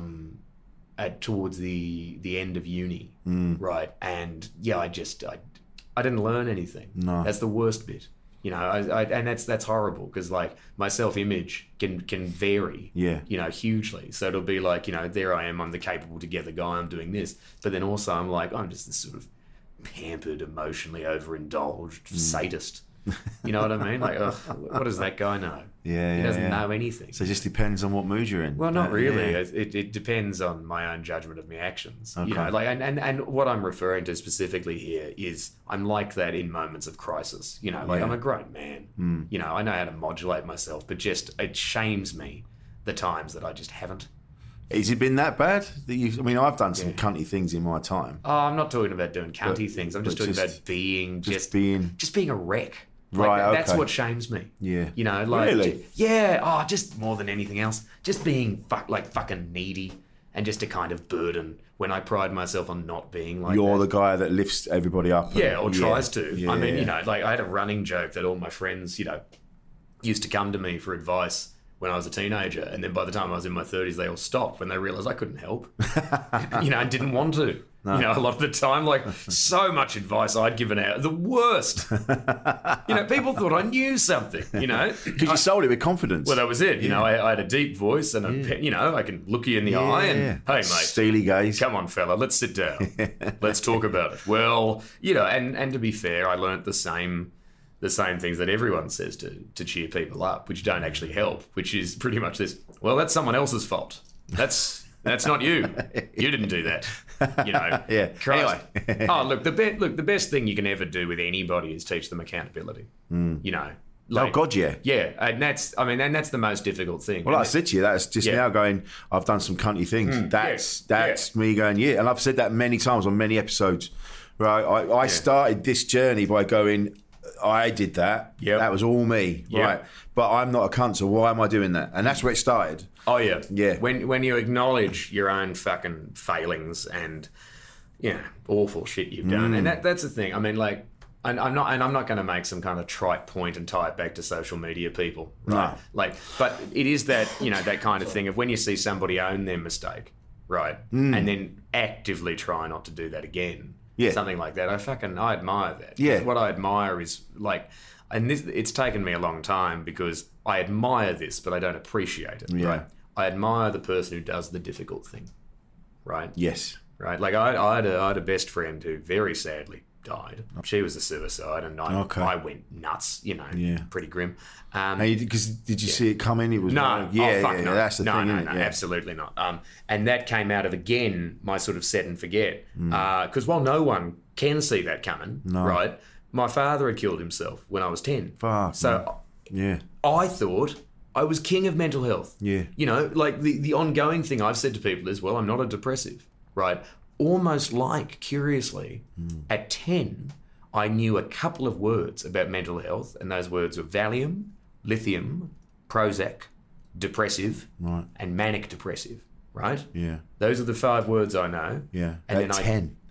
towards the end of uni, right? And yeah, I didn't learn anything. No, that's the worst bit. You know, and that's horrible because like my self-image can vary. Yeah. You know, hugely. So it'll be like, you know, there I am, I'm the capable together guy, I'm doing this, but then also I'm like, I'm just this sort of pampered, emotionally overindulged sadist. You know what I mean? Like, what does that guy know? Yeah, he doesn't know anything. So it just depends on what mood you're in. Well, not really. Yeah. It depends on my own judgment of my actions. Okay. You know, like, and what I'm referring to specifically here is I'm like that in moments of crisis. You know, like I'm a grown man. You know, I know how to modulate myself, but just it shames me the times that I just haven't. Has it been that bad? I've done some cunty things in my time. Oh, I'm not talking about doing cunty things. I'm just talking about being a wreck. Like Right, that's okay. what shames me. Yeah. You know, like Really? Just more than anything else, just being fucking needy and just a kind of burden when I pride myself on not being like You're that. the guy that lifts everybody up. Or tries to. Yeah. I mean, you know, like I had a running joke that all my friends, you know, used to come to me for advice when I was a teenager, and then by the time I was in my 30s, they all stopped when they realised I couldn't help. You know, I didn't want to. No. You know, a lot of the time, like so much advice I'd given out, the worst. You know, people thought I knew something. You know, because you sold it with confidence. Well, that was it. You know, I had a deep voice, and you know, I can look you in the eye and hey, mate, steely gaze. Come on, fella, let's sit down. Let's talk about it. Well, you know, and to be fair, I learnt the same things that everyone says to cheer people up, which don't actually help, which is pretty much this. Well, that's someone else's fault. That's not you. You didn't do that. You know. Yeah. Christ. Anyway. Look, the best thing you can ever do with anybody is teach them accountability. You know. Like, oh God, yeah. Yeah, and that's the most difficult thing. Well, I said to you, that's just now going, I've done some cunty things. That's me going, yeah. And I've said that many times on many episodes. Right. I started this journey by going, I did that. Yep. That was all me. Yep. Right. But I'm not a cunt, so why am I doing that? And that's where it started. Oh yeah. Yeah. When you acknowledge your own fucking failings and awful shit you've done. And that's the thing. I mean, like, and I'm not going to make some kind of trite point and tie it back to social media people, right? No. Like, but it is that, you know, that kind of thing of when you see somebody own their mistake, right, and then actively try not to do that again. Yeah. Something like that. I admire that. Yeah. What I admire is like, and it's taken me a long time because I admire this, but I don't appreciate it. Yeah. Right. I admire the person who does the difficult thing. Right. Yes. Right. Like I had a best friend who very sadly died. She was a suicide, and I went nuts. You know. Yeah. Pretty grim. Because did you see it coming? It was no. No. That's the thing. No, isn't it? Yeah. Absolutely not. And that came out of again my sort of set and forget. Because while no one can see that coming, right? My father had killed himself when I was 10. Fuck. So yeah, I thought I was king of mental health. Yeah. You know, like the ongoing thing I've said to people is, well, I'm not a depressive, right? Almost like, curiously, at 10, I knew a couple of words about mental health, and those words were Valium, lithium, Prozac, depressive, and manic depressive, right? Yeah. Those are the 5 words I know. Yeah. And at 10.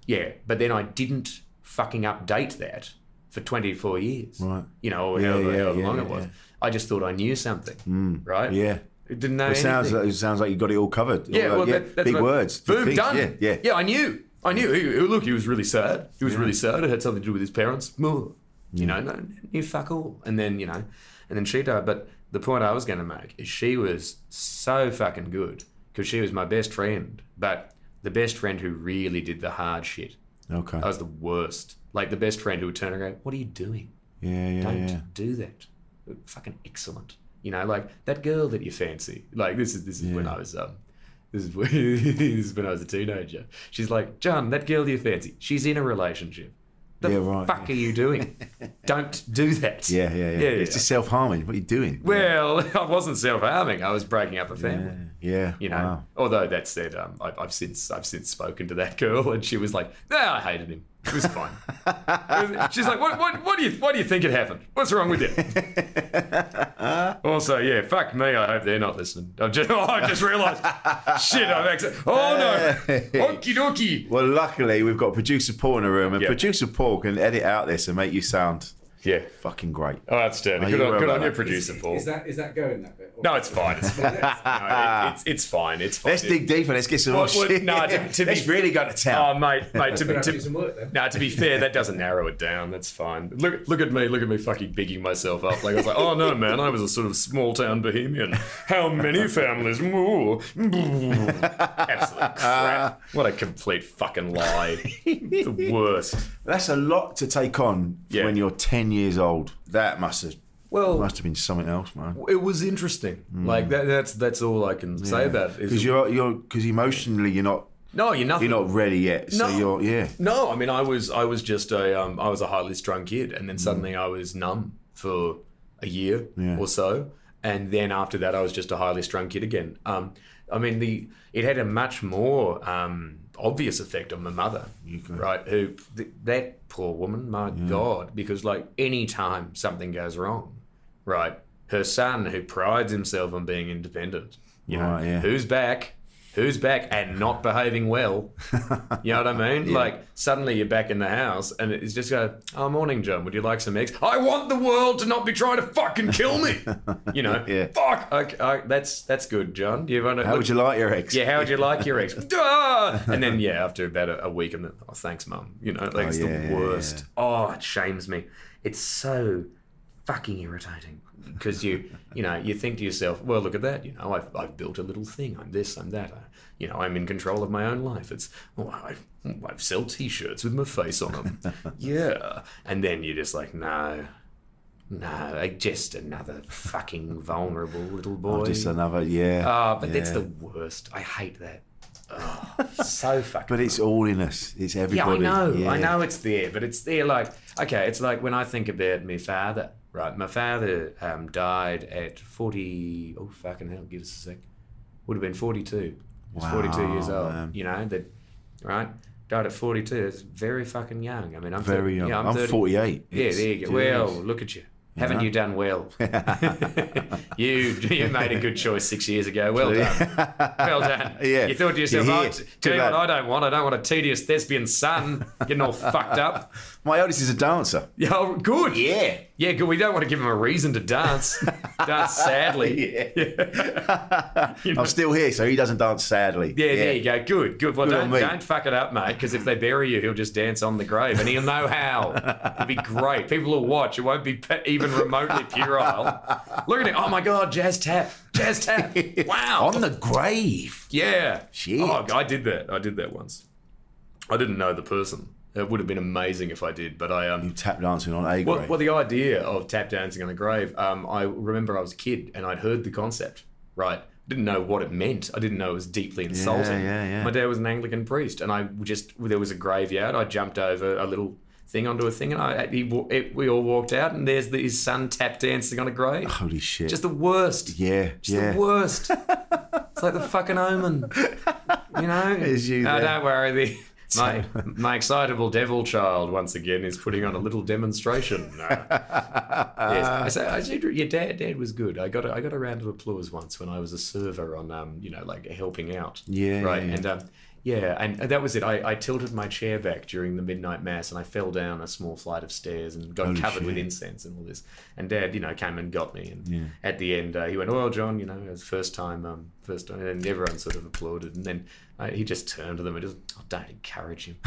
Yeah, but then I didn't fucking update that for 24 years. Right. You know, or however long it was. I just thought I knew something, right? Yeah. It didn't know It anything. sounds like you got it all covered. Yeah, All well, that- that's big what- words. Boom, big things. done. Yeah. I knew. Look, he was really sad. He was really sad. It had something to do with his parents. You know, no, knew fuck all. And then, and then she died. But the point I was going to make is she was so fucking good because she was my best friend, but the best friend who really did the hard shit. Okay. I was the worst. Like the best friend who would turn around and go, "What are you doing? Don't do that." Fucking excellent. You know, like that girl that you fancy. Like this is when I was this is when I was a teenager. She's like, "John, that girl you fancy, she's in a relationship. The fuck are you doing? Don't do that." Yeah. It's just self-harming. What are you doing? Well, I wasn't self-harming. I was breaking up a family. Yeah. You know. Wow. Although that said, I've since spoken to that girl, and she was like, "Nah, I hated him. It was fine." She's like, "What do you think it happened? What's wrong with you?" Also, yeah, fuck me. I hope they're not listening. I just realised, shit. Oh no, okie dokie. Well, luckily we've got producer Paul in the room, and Yep. producer Paul can edit out this and make you sound fucking great. Oh, outstanding. Are you Good aware on about your that? producer, Paul. Is that going that bit? No, it's fine. It's fine. No, it's fine. It's fine. Let's dig deeper. Let's get some more shit. No, to Let's be, really go to town. Oh, mate. Do some work then. No, to be fair, that doesn't narrow it down. That's fine. Look at me fucking bigging myself up. Like I was like, oh no, man, I was a sort of small town bohemian. How many families? Ooh. Absolute crap. What a complete fucking lie. The worst. That's a lot to take on when you're 10 years old. That must have been something else, man. It was interesting. Like that's all I can say about it. Because emotionally you're not. No, you're nothing. You're not ready yet. So No, I mean I was just I was a highly strung kid, and then suddenly I was numb for a year or so, and then after that I was just a highly strung kid again. I mean it had a much more obvious effect on my mother, right? Who that poor woman, my God, because like any time something goes wrong, right? Her son, who prides himself on being independent, who's back and not behaving well. You know what I mean? Like suddenly you're back in the house and it's just go, "Oh, morning, John. Would you like some eggs? I want the world to not be trying to fucking kill me." You know? Fuck. Okay, that's good, John. Do you want to? How would you like your eggs? Yeah. How would you like your eggs? And then after about a week, I'm like, "Oh, thanks, Mum." You know, like it's the worst. Oh, it shames me. It's so fucking irritating. Because you think to yourself, well, look at that. You know, I've built a little thing. I'm this, I'm that. I'm in control of my own life. It's I sell T-shirts with my face on them. Yeah, and then you're just like, no, just another fucking vulnerable little boy. Just another, but that's the worst. I hate that. Oh, so fucking. But it's all in us. It's everybody. Yeah, I know. I know it's there, but it's there. Like, okay, it's like when I think about my father. Right, my father died at 40. Oh fucking hell! Give us a sec. Would have been 42. He was 42 years old. Man. You know that, right? Died at 42. It's very fucking young. I mean, I'm very young. Yeah, I'm 48. Yeah, there you go. Well, look at you. Haven't you done well? You made a good choice 6 years ago. Well done. Well done. Yeah. You thought to yourself, tell you lad. what I don't want a tedious thespian son getting all fucked up. My eldest is a dancer. Yeah, oh, good. Yeah. Yeah, good. We don't want to give him a reason to dance. Dance sadly. I'm still here, so he doesn't dance sadly. Yeah, there you go. Good. Well, Good on me. don't fuck it up, mate, because if they bury you, he'll just dance on the grave, and he'll know how. It'll be great. People will watch. It won't be even remotely puerile. Look at it. Oh, my God, jazz tap. Wow. On the grave. Yeah. Shit. Oh, I did that once. I didn't know the person. It would have been amazing if I did, but You tap dancing on a grave. Well, the idea of tap dancing on a grave, I remember I was a kid and I'd heard the concept, right? Didn't know what it meant. I didn't know it was deeply insulting. Yeah. My dad was an Anglican priest, and there was a graveyard. I jumped over a little thing onto a thing, and we all walked out, and there's his son tap dancing on a grave. Holy shit. Just the worst. Yeah. The worst. It's like the fucking Omen. You know? There's you No, there. don't worry. My excitable devil child once again is putting on a little demonstration. Yes. I said your dad was good. I got a round of applause once when I was a server on like helping out. Yeah. Right. Yeah. And Yeah, and that was it. I tilted my chair back during the midnight mass, and I fell down a small flight of stairs and got covered with incense and all this. And Dad, came and got me. And at the end, he went, "Well, John, it was first time," and everyone sort of applauded. And then he just turned to them and just, don't encourage him.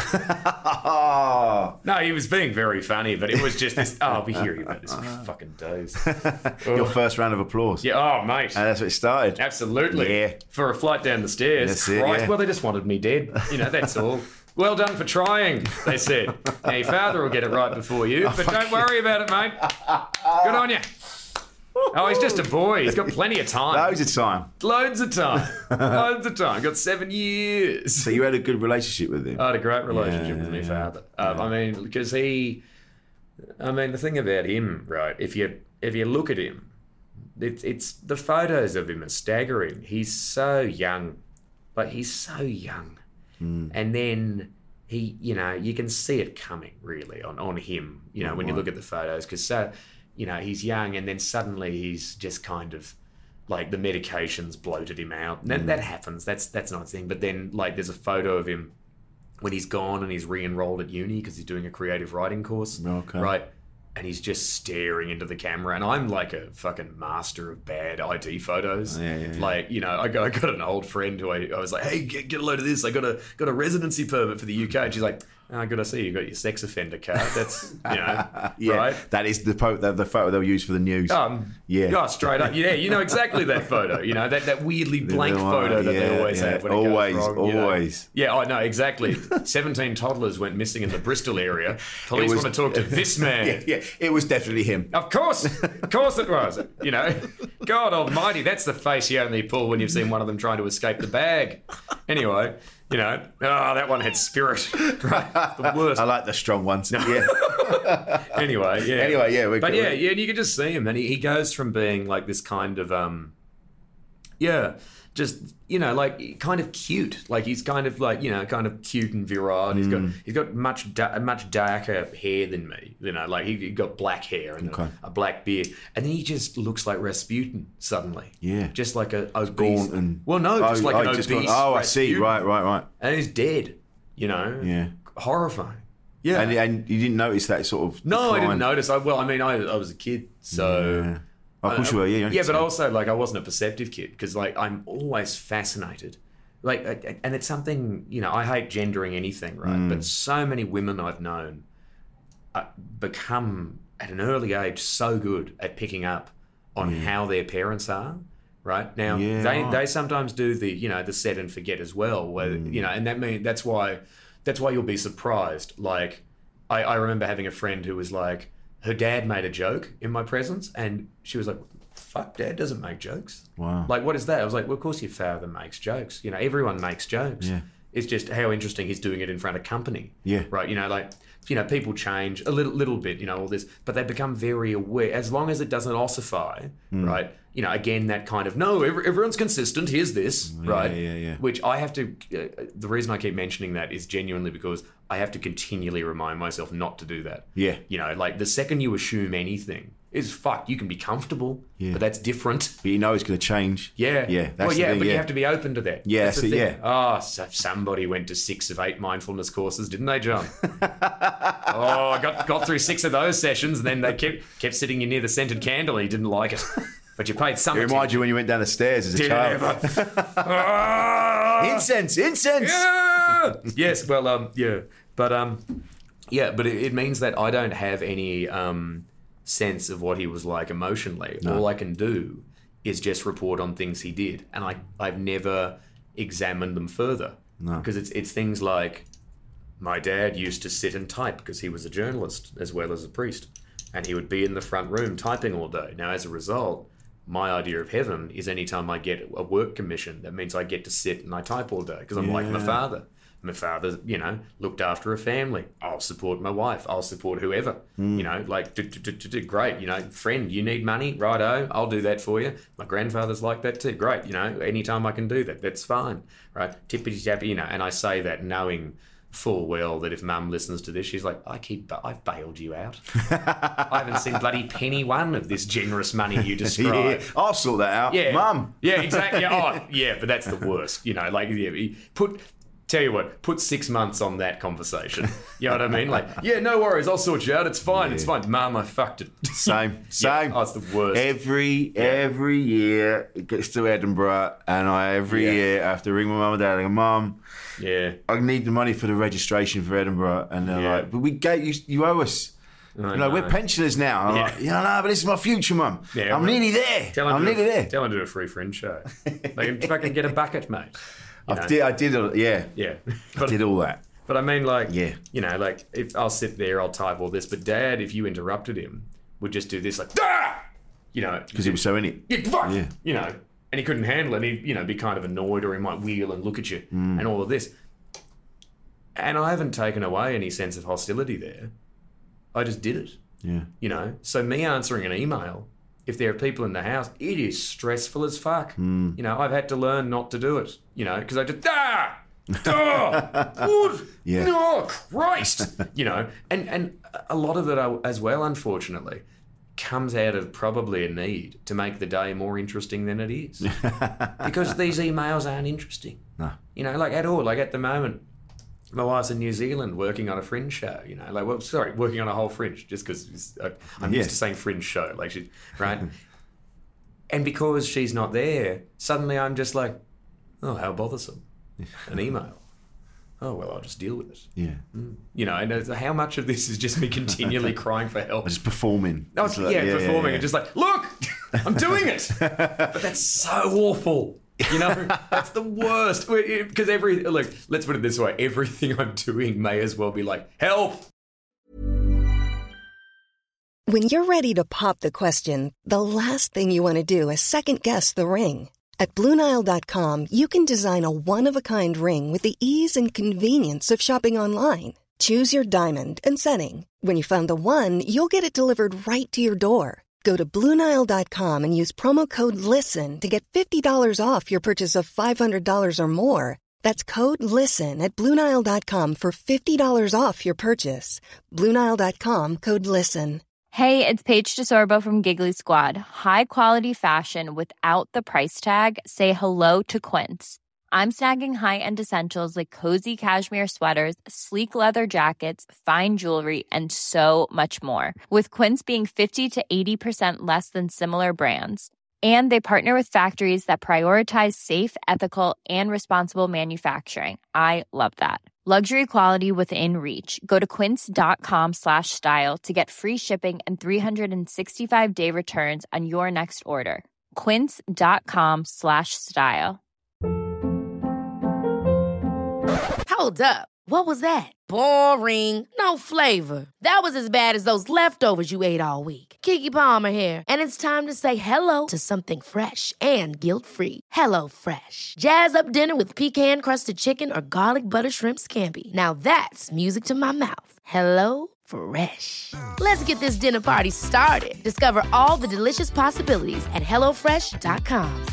No, he was being very funny, but it was just this. Oh, I'll be hearing about this for fucking days. Your first round of applause. Yeah. Oh, mate. And that's what it started. Absolutely. Yeah. For a flight down the stairs. That's it, Christ. yeah. Well, they just wanted me dead. That's all. Well done for trying, they said. Now, your father will get it right before you, but don't worry about it, mate. Good on you. Oh, he's just a boy. He's got plenty of time. Loads of time. Loads of time. Loads of time. Got 7 years. So you had a good relationship with him? I had a great relationship with my father. Because the thing about him, right, if you look at him, it's the photos of him are staggering. He's so young. He's so young. And then he, you can see it coming really on him, when you look at the photos, because he's young, and then suddenly he's just kind of like the medication's bloated him out. And that happens. That's not a thing. But then there's a photo of him when he's gone and he's re-enrolled at uni because he's doing a creative writing course. Okay. Right. And he's just staring into the camera. And I'm like a fucking master of bad ID photos. Yeah. I got an old friend who I was like, hey, get a load of this. I got a residency permit for the UK. And she's like, oh, good, I see you got your sex offender card. That's, Yeah, right? That is the photo they'll use for the news. Yeah, straight up. Yeah, exactly that photo. That weirdly blank photo that they always have when it goes wrong. Always. Yeah, I know, exactly. 17 toddlers went missing in the Bristol area. Police want to talk to this man. Yeah, it was definitely him. Of course it was. God almighty, that's the face you only pull when you've seen one of them trying to escape the bag. Anyway, that one had spirit. Right, the worst. I like the strong ones. Yeah. Anyway, yeah. We're but good. yeah, and you can just see him, and he goes from being like this kind of just kind of cute. Like he's kind of kind of cute and virile. And he's got much darker hair than me. He got black hair and a black beard, and then he just looks like Rasputin suddenly. Yeah, just like a obese. Gaunt and an obese. I see. Right. And he's dead. Yeah. Horrifying. Yeah. And you didn't notice that sort of. No, decline? I didn't notice. I was a kid, so. Yeah. Of course you were, yeah. Yeah, but also, I wasn't a perceptive kid because, I'm always fascinated. And it's something, I hate gendering anything, right? But so many women I've known become, at an early age, so good at picking up on how their parents are, right? Now, they sometimes do the set and forget as well, where, and that's why you'll be surprised. I remember having a friend who was like, her dad made a joke in my presence, and she was like, fuck, Dad doesn't make jokes. Wow. What is that? I was like, well, of course your father makes jokes. Everyone makes jokes. Yeah. It's just how interesting he's doing it in front of company. Yeah. Right? People change a little bit, all this, but they become very aware, as long as it doesn't ossify, right? Again, that kind of, no, everyone's consistent, here's this, right? Yeah. Which I have to, the reason I keep mentioning that is genuinely because I have to continually remind myself not to do that. Yeah. The second you assume anything is fuck, you can be comfortable, but that's different. But it's going to change. Yeah. Yeah. But you have to be open to that. Yeah, that's the thing. yeah. Oh, so somebody went to 6 of 8 mindfulness courses, didn't they, John? I got through 6 of those sessions, and then they kept sitting you near the scented candle, and you didn't like it. But you paid some. It reminds you when you went down the stairs as a child. Incense. Yeah! Yes, well, yeah. But it means that I don't have any sense of what he was like emotionally. No. All I can do is just report on things he did, and I've never examined them further. No. Because it's things like, my dad used to sit and type because he was a journalist as well as a priest, and he would be in the front room typing all day. Now, as a result, my idea of heaven is anytime I get a work commission, that means I get to sit and I type all day because I'm like my father. My father, looked after a family. I'll support my wife. I'll support whoever. Great. Friend, you need money? Righto, I'll do that for you. My grandfather's like that too. Great. Anytime I can do that, that's fine. Right? Tippity-tappy, and I say that knowing full well that if Mum listens to this, she's like, I've bailed you out. I haven't seen bloody penny one of this generous money you describe. Yeah, I'll sort that out. Yeah. Mum. Yeah, exactly. Oh, yeah, but that's the worst. Tell you what, put 6 months on that conversation. You know what I mean? Like, yeah, no worries, I'll sort you out. It's fine, it's fine. Mum, I fucked it. Same. Yeah. Oh, it's the worst. Every year it gets to Edinburgh, and every year I have to ring my mum and dad and go, Mum, I need the money for the registration for Edinburgh. And they're like, but we gave you owe us. We're pensioners now. I'm like, no, but this is my future, Mum. Yeah, I'm nearly there. I'm nearly there. Tell them to do a free Fringe show. They can fucking get a bucket, mate. I did, yeah. I did all that. But I mean, like, you know, like, if I'll sit there, I'll type all this. But Dad, if you interrupted him, would just do this, like, you know. Because he was so in it. Yeah, fuck! Yeah. You know, and he couldn't handle it. He'd, you know, be kind of annoyed, or he might wheel and look at you and all of this. And I haven't taken away any sense of hostility there. I just did it. Yeah. You know, so me answering an email, if there are people in the house, it is stressful as fuck. You know, I've had to learn not to do it, you know, because I just, no, Christ, you know, and a lot of it as well, unfortunately, comes out of probably a need to make the day more interesting than it is. Because these emails aren't interesting. No. You know, like at all, like at the moment, my wife's in New Zealand working on a Fringe show, you know, like, working on a whole Fringe, just because I'm used to saying Fringe show, like, right? And because she's not there, suddenly I'm just like, oh, how bothersome. An email. Oh, well, I'll just deal with it. Yeah. You know, and how much of this is just me continually crying for help? Just performing. No, performing and just like, look, I'm doing it. But that's so awful. You know, that's the worst. Because let's put it this way. Everything I'm doing may as well be like, help. When you're ready to pop the question, the last thing you want to do is second-guess the ring. At BlueNile.com, you can design a one-of-a-kind ring with the ease and convenience of shopping online. Choose your diamond and setting. When you find the one, you'll get it delivered right to your door. Go to BlueNile.com and use promo code LISTEN to get $50 off your purchase of $500 or more. That's code LISTEN at BlueNile.com for $50 off your purchase. BlueNile.com, code LISTEN. Hey, it's Paige DeSorbo from Giggly Squad. High quality fashion without the price tag. Say hello to Quince. I'm snagging high-end essentials like cozy cashmere sweaters, sleek leather jackets, fine jewelry, and so much more. With Quince being 50 to 80% less than similar brands. And they partner with factories that prioritize safe, ethical, and responsible manufacturing. I love that. Luxury quality within reach. Go to quince.com/style to get free shipping and 365-day returns on your next order. Quince.com/style. Hold up. What was that? Boring. No flavor. That was as bad as those leftovers you ate all week. Keke Palmer here. And it's time to say hello to something fresh and guilt-free. Hello Fresh. Jazz up dinner with pecan-crusted chicken or garlic butter shrimp scampi. Now that's music to my mouth. Hello Fresh. Let's get this dinner party started. Discover all the delicious possibilities at HelloFresh.com.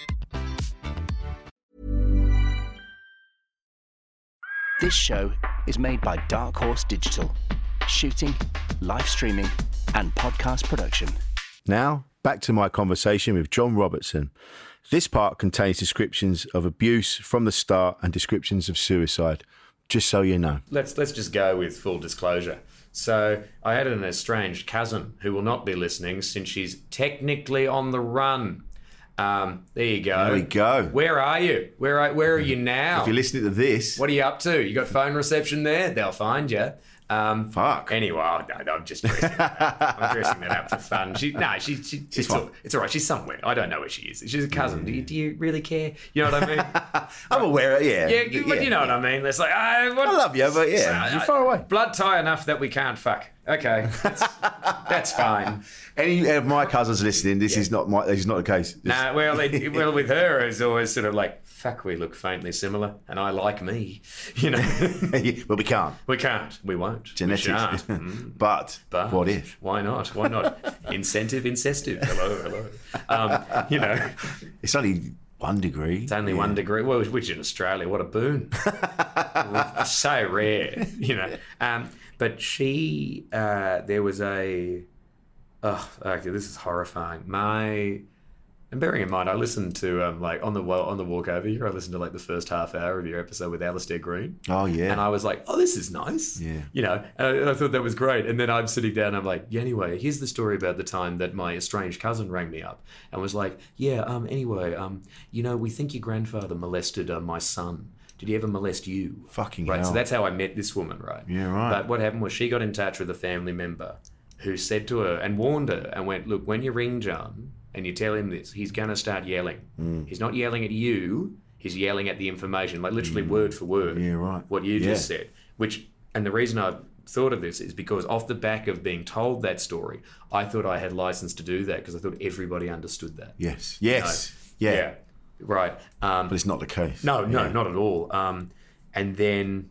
This show is made by Dark Horse Digital. Shooting, live streaming, and podcast production. Now, back to my conversation with John Robertson. This part contains descriptions of abuse from the start and descriptions of suicide, just so you know. Let's just go with full disclosure. So I had an estranged cousin who will not be listening since she's technically on the run. There you go. There we go. Where are you? Where are you now? If you're listening to this... What are you up to? You got phone reception there? They'll find you. Fuck. Anyway, I'm just dressing that up. I'm dressing that up for fun. It's all right. She's somewhere. I don't know where she is. She's a cousin. Do you really care? You know what I mean? I'm aware. Yeah. But you know what I mean. It's like I love you, but you're far away. Blood tie enough that we can't fuck. Okay, that's fine. Any of my cousins listening, this is not the case. Well, with her, it's always sort of like, fuck, we look faintly similar, and I like me, you know. But we can't. We can't. We won't. Genetics. But what if? Why not? Why not? Incentive, incestive. Hello. You know, it's only 1 degree. It's only 1 degree. Well, which in Australia, what a boon. So rare, you know. But she, there was this is horrifying. My And bearing in mind, I listened to like on the walk over here, I listened to like the first half hour of your episode with Alistair Green. Oh yeah. And I was like, oh, this is nice. Yeah. You know, and I thought that was great. And then I'm sitting down and I'm like, yeah, anyway, here's the story about the time that my estranged cousin rang me up and was like, yeah, anyway, you know, we think your grandfather molested my son. Did he ever molest you? Fucking right. hell. So that's how I met this woman, right? Yeah, right. But what happened was she got in touch with a family member who said to her and warned her and went, look, when you ring John and you tell him this, he's going to start yelling. He's not yelling at you. He's yelling at the information, like literally word for word. Yeah, right. What you just said. And the reason I thought of this is because off the back of being told that story, I thought I had license to do that because I thought everybody understood that. Yes. Yeah. Right. But it's not the case. No, not at all. And then,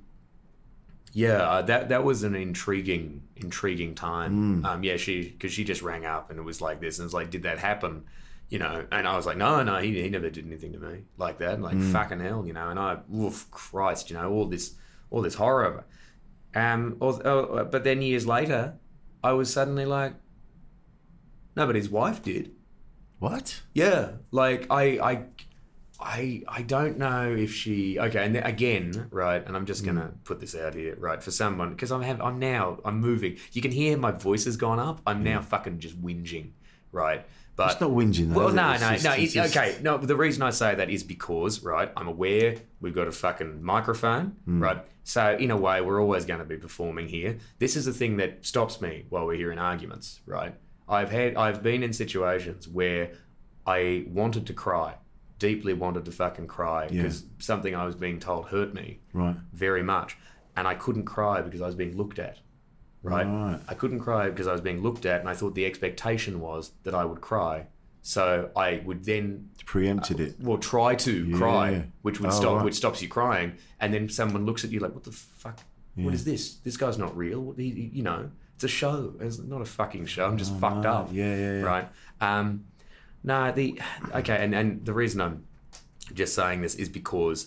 that was an intriguing time. Because she just rang up and it was like this, and it was like, did that happen? You know, and I was like, no, he never did anything to me like that. Like fucking hell, you know. And I, Christ, you know, all this horror. But then years later, I was suddenly like, no, but his wife did. What? Yeah, like I don't know if she. Okay, and then again, right, and I'm just gonna put this out here, right, for someone because I'm moving. You can hear my voice has gone up. I'm now fucking just whinging, right? But it's not whinging, though. Well, no. Okay, no. The reason I say that is because, right, I'm aware we've got a fucking microphone, right. So in a way, we're always going to be performing here. This is the thing that stops me while we're hearing arguments, right? I've been in situations where I wanted to cry, deeply wanted to fucking cry because something I was being told hurt me very much, and I couldn't cry because I was being looked at. Right? I couldn't cry because I was being looked at, and I thought the expectation was that I would cry. So I would then preempted it. Well, try to cry, which would stop, which stops you crying, and then someone looks at you like, "What the fuck? What is this? This guy's not real. You know, it's a show. It's not a fucking show. I'm just fucked up." Yeah. Right? And the reason I'm just saying this is because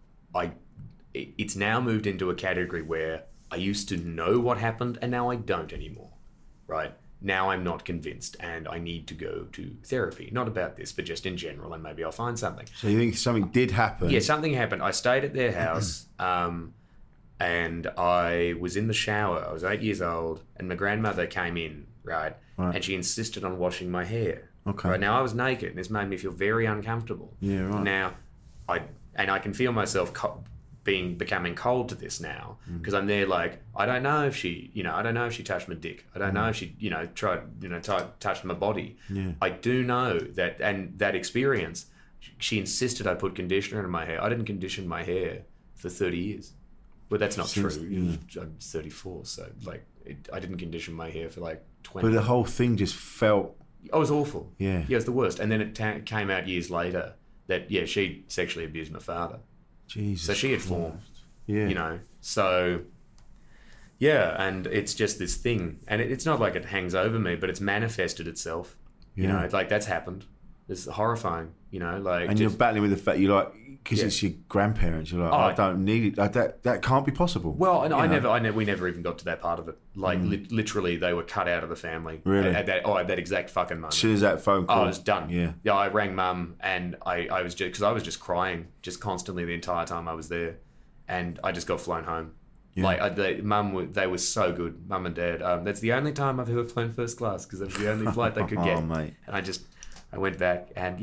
it's now moved into a category where I used to know what happened and now I don't anymore, right? Now I'm not convinced and I need to go to therapy. Not about this, but just in general, and maybe I'll find something. So you think something did happen? Yeah, something happened. I stayed at their house and I was in the shower. I was 8 years old and my grandmother came in, right? And she insisted on washing my hair. Okay. Right? Now I was naked and this made me feel very uncomfortable. Yeah, right. Now, I can feel myself becoming cold to this now because I'm there like I don't know if she touched my dick. I don't know if she touched my body. Yeah. I do know that, and that experience, she insisted I put conditioner in my hair. I didn't condition my hair for 30 years. But that's not true. I'm 34, so I didn't condition my hair for 20. But the whole thing just felt. Oh, it was awful. Yeah. Yeah, it was the worst. And then it came out years later that she sexually abused my father. Jesus. So she had formed, yeah. So, yeah, and it's just this thing. And it's not like it hangs over me, but it's manifested itself. Yeah. That's happened. It's horrifying, And you're battling with the fact because it's your grandparents, you're like, I don't need it. That can't be possible. Well, and we never even got to that part of it. Literally, they were cut out of the family. Really? At that exact fucking moment. As soon as that phone call. I was done. Yeah. Yeah, I rang mum and I was just, because I was just crying just constantly the entire time I was there. And I just got flown home. Yeah. They were so good, mum and dad. That's the only time I've ever flown first class because that's the only flight they could get. Oh, mate. And I went back and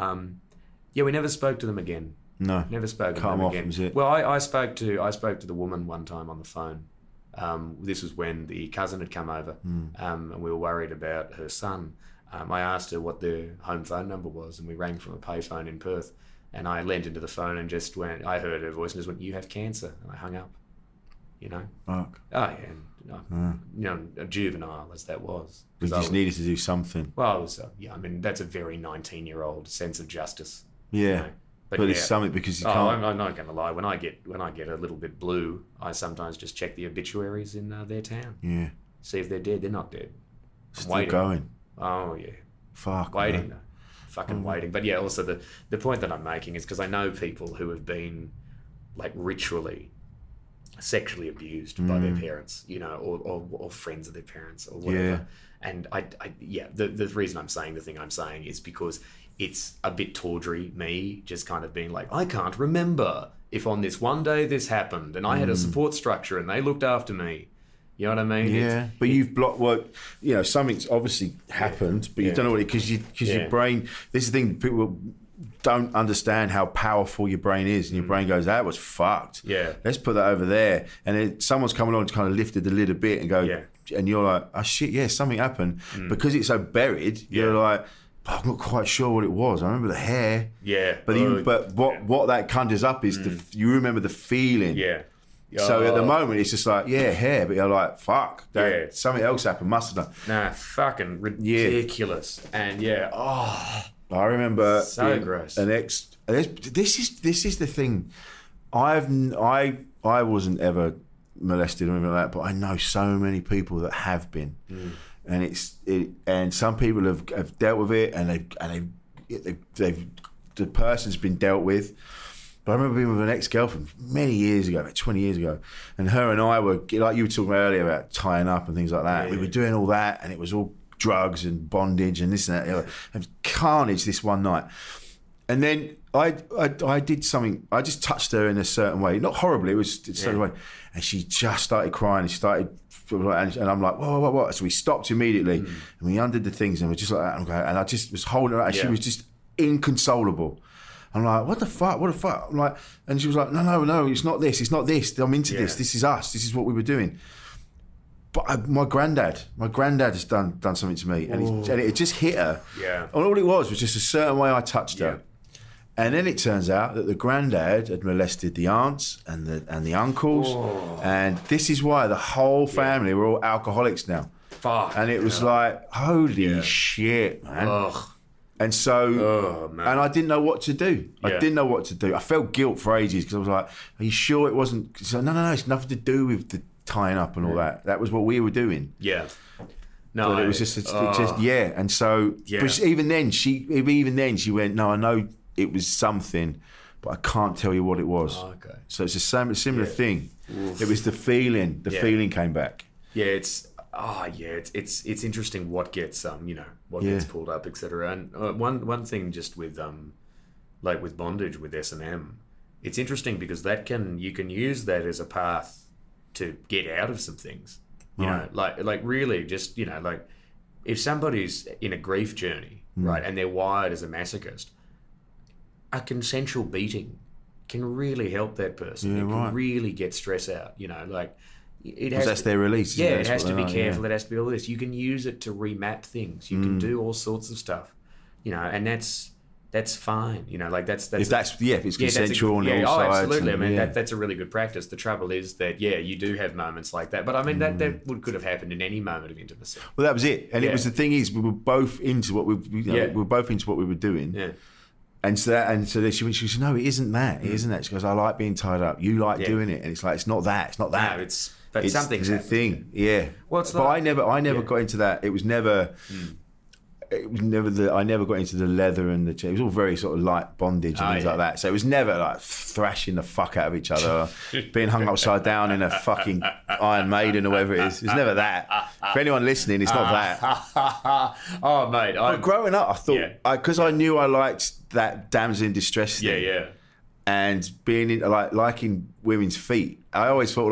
we never spoke to them again. No, never spoke to them again. Was it? Well, I spoke to the woman one time on the phone. This was when the cousin had come over, and we were worried about her son. I asked her what their home phone number was, and we rang from a payphone in Perth. And I leant into the phone and just went. I heard her voice and just went, "You have cancer," and I hung up. Fuck. Oh yeah, juvenile as that was. We just needed to do something. Well, it was, that's a very 19-year-old sense of justice. Yeah. But it's something because you can't. I'm not going to lie. When I get a little bit blue, I sometimes just check the obituaries in their town. Yeah. See if they're dead. They're not dead. Still waiting. Going. Oh yeah. Fuck. Waiting. Man. Fucking waiting. But yeah, also the point that I'm making is because I know people who have been ritually sexually abused by their parents, or friends of their parents or whatever. Yeah. And the reason I'm saying the thing I'm saying is because it's a bit tawdry, me just kind of being like, I can't remember if on this one day this happened and I had a support structure and they looked after me. You know what I mean? Yeah, but you've blocked what, you know, something's obviously happened, but you don't know what it, because your brain, this is the thing, people don't understand how powerful your brain is, and your brain goes, that was fucked. Yeah. Let's put that over there. And then someone's come along to kind of lifted the lid a bit and go, and you're like, oh shit, yeah, something happened. Because it's so buried, you're like, I'm not quite sure what it was. I remember the hair. Yeah. But what that conjures up is you remember the feeling. Yeah. So at the moment, it's just like, hair, but you're like, fuck, something else happened, must have done. Nah, fucking ridiculous. And I remember so gross. This is the thing. I wasn't ever molested or anything like that, but I know so many people that have been, and some people have dealt with it, and the person's been dealt with. But I remember being with an ex-girlfriend many years ago, about 20 years ago, and her and I were, like you were talking about earlier, about tying up and things like that. We were doing all that, and it was all drugs and bondage and this and that. It was carnage this one night. And then I did something. I just touched her in a certain way, not horribly. It was a certain way, and she just started crying. And she started, and I'm like, whoa. So we stopped immediately, and we undid the things, and we're just like that. And I just was holding her, and she was just inconsolable. I'm like, what the fuck? I'm like, and she was like, no, it's not this. I'm into this. This is us. This is what we were doing. But my granddad has done something to me, and it just hit her. Yeah. And all it was just a certain way I touched her. And then it turns out that the granddad had molested the aunts and the uncles, and this is why the whole family were all alcoholics now. Fuck. And it was like, holy shit, man. Ugh. And so, and I didn't know what to do. I felt guilt for ages because I was like, are you sure it wasn't? So, no, it's nothing to do with the tying up and all that. That was what we were doing. Yeah. No, but it was just and so, but even then she went, no, I know it was something, but I can't tell you what it was. Oh, okay. So it's a similar thing. Oof. It was the feeling. The feeling came back. Yeah, it's interesting what gets gets pulled up, etc. And one thing just with like with bondage with S&M, it's interesting because you can use that as a path to get out of some things. You know, like really just, like if somebody's in a grief journey, right, and they're wired as a masochist, a consensual beating can really help that person. It can really get stress out, like it has that's their release. Yeah, it has to be careful. It has to be all this. You can use it to remap things. You can do all sorts of stuff, and that's fine. Like that's if it's consensual on all sides. Absolutely. I mean that's a really good practice. The trouble is that you do have moments like that, but I mean that could have happened in any moment of intimacy. Well, that was it, and it was the thing is we were both into what we were both into what we were doing. Yeah. And so she said, no, it isn't that. It isn't that. She goes, I like being tied up. You like doing it, and it's like it's not that. It's not that. No, it's something's a thing. Yeah. Well, but I never got into that. It was never. It was never I never got into the leather and the chain. It was all very sort of light bondage and things like that. So it was never like thrashing the fuck out of each other, being hung upside down in a fucking Iron Maiden or whatever it is. It's never that. For anyone listening, it's not that. Oh, mate. But growing up, I thought, because I knew I liked that damsel in distress thing. Yeah. And being into liking women's feet, I always thought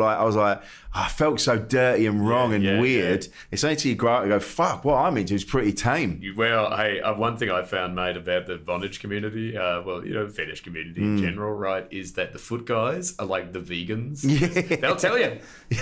I felt so dirty and wrong and weird. It's only till you grow up and go, fuck, what I'm into is pretty tame. Well, hey, one thing I found, mate, about the bondage community, fetish community in general, right, is that the foot guys are like the vegans. Yeah. They'll tell you.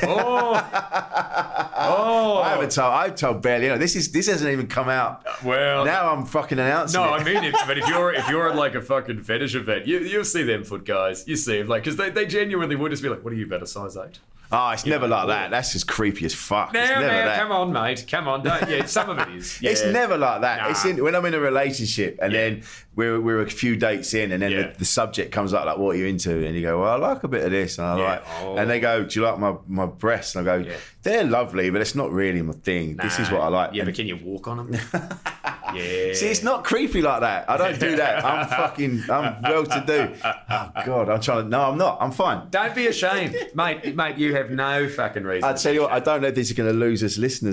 I've told barely. This hasn't even come out. Well, now I'm fucking announcing it. No, I mean, but if you're at like a fucking fetish event, you'll see them foot guys. You see them, like, because they genuinely would just be like, what are you, about a size 8? Oh, it's never like that. That's just creepy as fuck. Now, come on, mate. Come on. Some of it is. Yeah. It's never like that. Nah. It's when I'm in a relationship and then we're a few dates in and then the subject comes up like, what are you into? And you go, well, I like a bit of this. And and they go, do you like my breasts? And I go, they're lovely, but it's not really my thing. Nah. This is what I like. Yeah, but can you walk on them? Yeah. See, it's not creepy like that. I don't do that. I'm well to do. Oh, God. I'm not. I'm fine. Don't be ashamed. Mate, you have no fucking reason. I tell you what, I don't know if these are going to lose us listeners.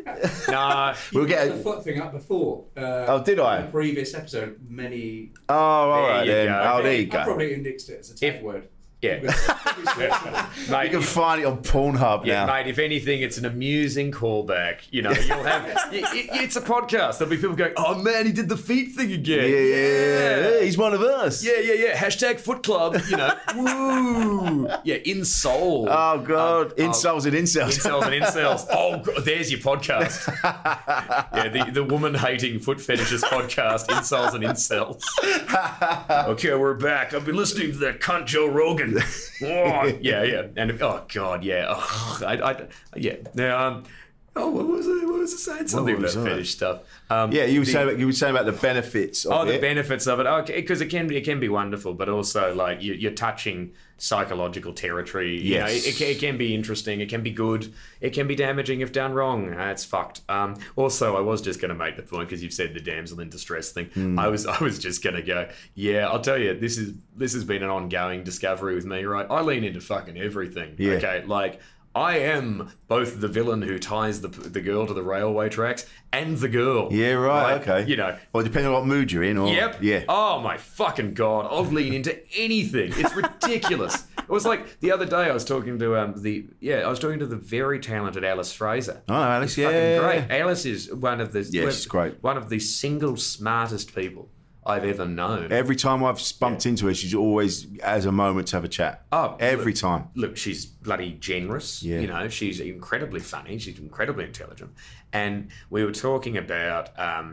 Nah, We'll You get put the foot thing up before. Oh, did I? In a previous episode, many. Oh, all right you then. go. Oh, there you I go. probably indexed it as a tag word. yeah. Mate, You can find it on Pornhub yeah, now. mate, if anything, it's an amusing callback. You know, you'll have. It's a podcast. There'll be people going, "Oh man, he did the feet thing again." Yeah, he's one of us. Yeah. Hashtag Foot Club. You know, woo. Yeah, insole. Oh God, insoles and incels. Incels and incels. Oh, God, there's your podcast. Yeah, the woman hating foot fetishist podcast, Insoles and Incels. Okay, we're back. I've been listening to that cunt Joe Rogan. Oh, yeah, and oh God, yeah, yeah. Now, what was it saying? Something about fetish stuff. Yeah, you were saying about the benefits of it. The benefits of it. Okay, because it can be wonderful, but also like you're touching psychological territory. You know, it can be interesting. It can be good. It can be damaging if done wrong. It's fucked. Also, I was just going to make the point because you've said the damsel in distress thing. I was just going to go. Yeah, I'll tell you. This has been an ongoing discovery with me. Right, I lean into fucking everything. Yeah. Okay, like. I am both the villain who ties the girl to the railway tracks and the girl. Yeah, right. Okay. You know. Well, depending on what mood you're in. Or, Yep. Yeah. Oh my fucking God! I'll lean into anything. It's ridiculous. It was like the other day I was talking to the very talented Alice Fraser. Oh, Alice, She's fucking great. Alice is one of the she's great. One of the single smartest people I've ever known. Every time I've bumped into her, she's always has a moment to have a chat. Oh, every time. Look, she's bloody generous. Yeah. You know, she's incredibly funny. She's incredibly intelligent. And we were talking about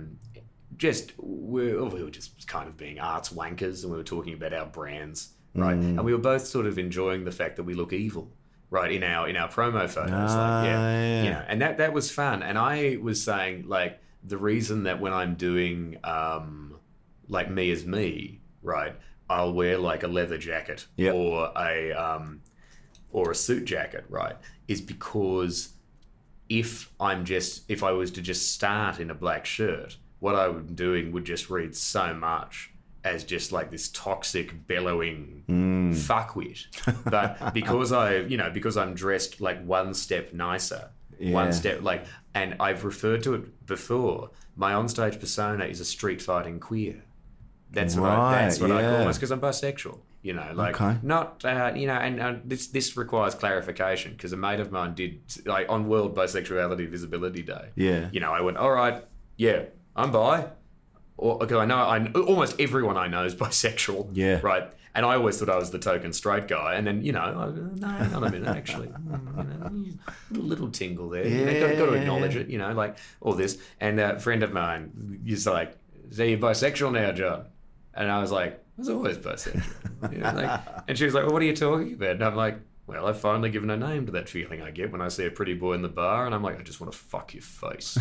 we were just kind of being arts wankers, and we were talking about our brands, right? And we were both sort of enjoying the fact that we look evil, right, in our promo photos. Yeah. You know, and that was fun. And I was saying, like, the reason that when I'm doing like Me As Me, right, I'll wear like a leather jacket or a suit jacket, right, is because if I was to just start in a black shirt, what I would be doing would just read so much as just like this toxic, bellowing fuckwit. But because I'm dressed like one step nicer, one step like, and I've referred to it before, my onstage persona is a street fighting queer. That's what I call it, because I'm bisexual. You know, like not, you know, and this requires clarification because a mate of mine did, like, on World Bisexuality Visibility Day. Yeah. You know, I went, all right, yeah, I'm bi. Because I know almost everyone I know is bisexual. Yeah. Right. And I always thought I was the token straight guy. And then, you know, no, hang on a minute, actually. You know, little tingle there. Yeah. You know, got to acknowledge it, you know, like all this. And a friend of mine is like, so you're bisexual now, John? And I was like, I was always bisexual. You know, like, and she was like, well, what are you talking about? And I'm like, well, I've finally given a name to that feeling I get when I see a pretty boy in the bar. And I'm like, I just want to fuck your face.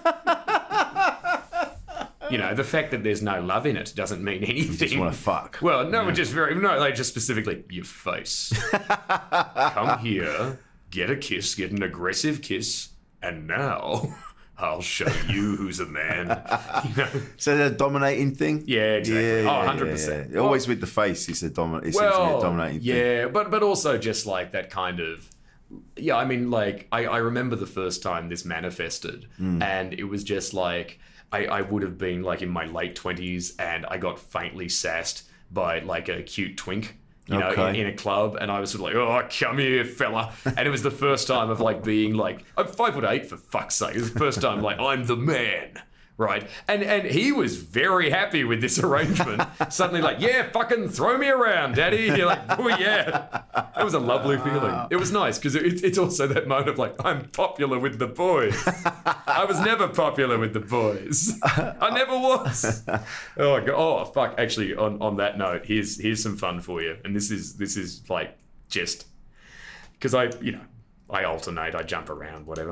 You know, the fact that there's no love in it doesn't mean anything. You just want to fuck. Well, no, like just specifically your face. Come here, get a kiss, get an aggressive kiss, and now I'll show you who's a man. You know? So the dominating thing? Yeah, exactly. Yeah, 100%. Yeah. Always with the face, it's a dominating thing. Yeah, but also just like that kind of. Yeah, I mean, like I remember the first time this manifested, and it was just like. I would have been like in my late 20s and I got faintly sassed by like a cute twink, you know, in a club, and I was sort of like, oh, come here, fella. And it was the first time of like being like, I'm 5'8" for fuck's sake. It was the first time like I'm the man. Right. And he was very happy with this arrangement. Suddenly like, yeah, fucking throw me around, daddy. You're like, oh yeah. It was a lovely feeling. It was nice because it's also that moment of like, I'm popular with the boys. I was never popular with the boys. I never was. Oh, God. Oh, fuck. Actually, on that note, here's some fun for you. And this is like just because I alternate, I jump around, whatever.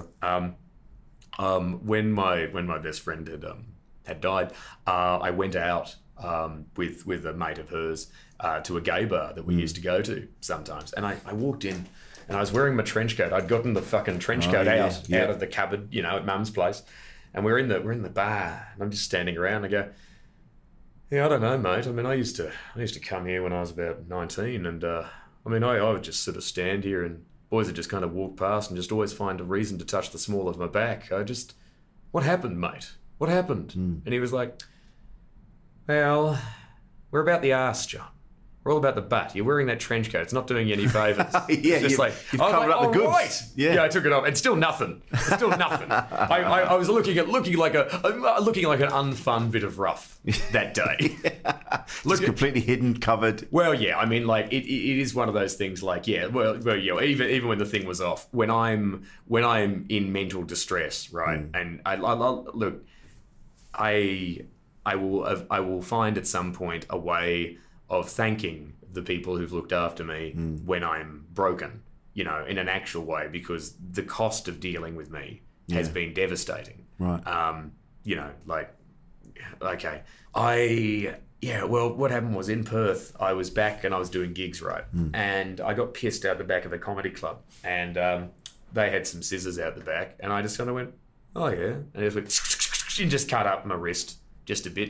When my best friend had died, I went out with a mate of hers to a gay bar that we used to go to sometimes, and I walked in, and I was wearing my trench coat. I'd gotten the fucking trench coat out of the cupboard, you know, at Mum's place, and we're in the bar, and I'm just standing around. And I go, yeah, I don't know, mate. I mean, I used to come here when I was about 19, and I mean, I would just sort of stand here and boys would just kind of walk past and just always find a reason to touch the small of my back. What happened, mate? What happened? And he was like, well, we're about the arse, John. We're all about the butt. You're wearing that trench coat. It's not doing you any favours. Yeah, it's just you've covered up the goods. Right. Yeah, I took it off, and still nothing. I was looking like an unfun bit of rough that day. It's completely hidden, covered. Well, yeah. I mean, like it is one of those things. Like, yeah. Well, yeah. Even when the thing was off, when I'm in mental distress, right? And I look, I will find at some point a way of thanking the people who've looked after me when I'm broken, in an actual way, because the cost of dealing with me has been devastating. Right. Well, what happened was in Perth, I was back and I was doing gigs, right? And I got pissed out the back of a comedy club, and they had some scissors out the back, and I just kind of went, oh yeah, and it went, and just cut up my wrist just a bit,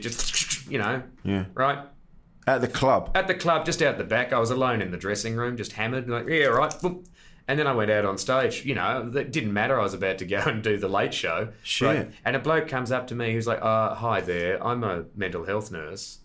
right? At the club? At the club, just out the back. I was alone in the dressing room, just hammered. Like, yeah, right. Boom. And then I went out on stage. That didn't matter. I was about to go and do the late show. Shit. Right? And a bloke comes up to me who's like, hi there. I'm a mental health nurse.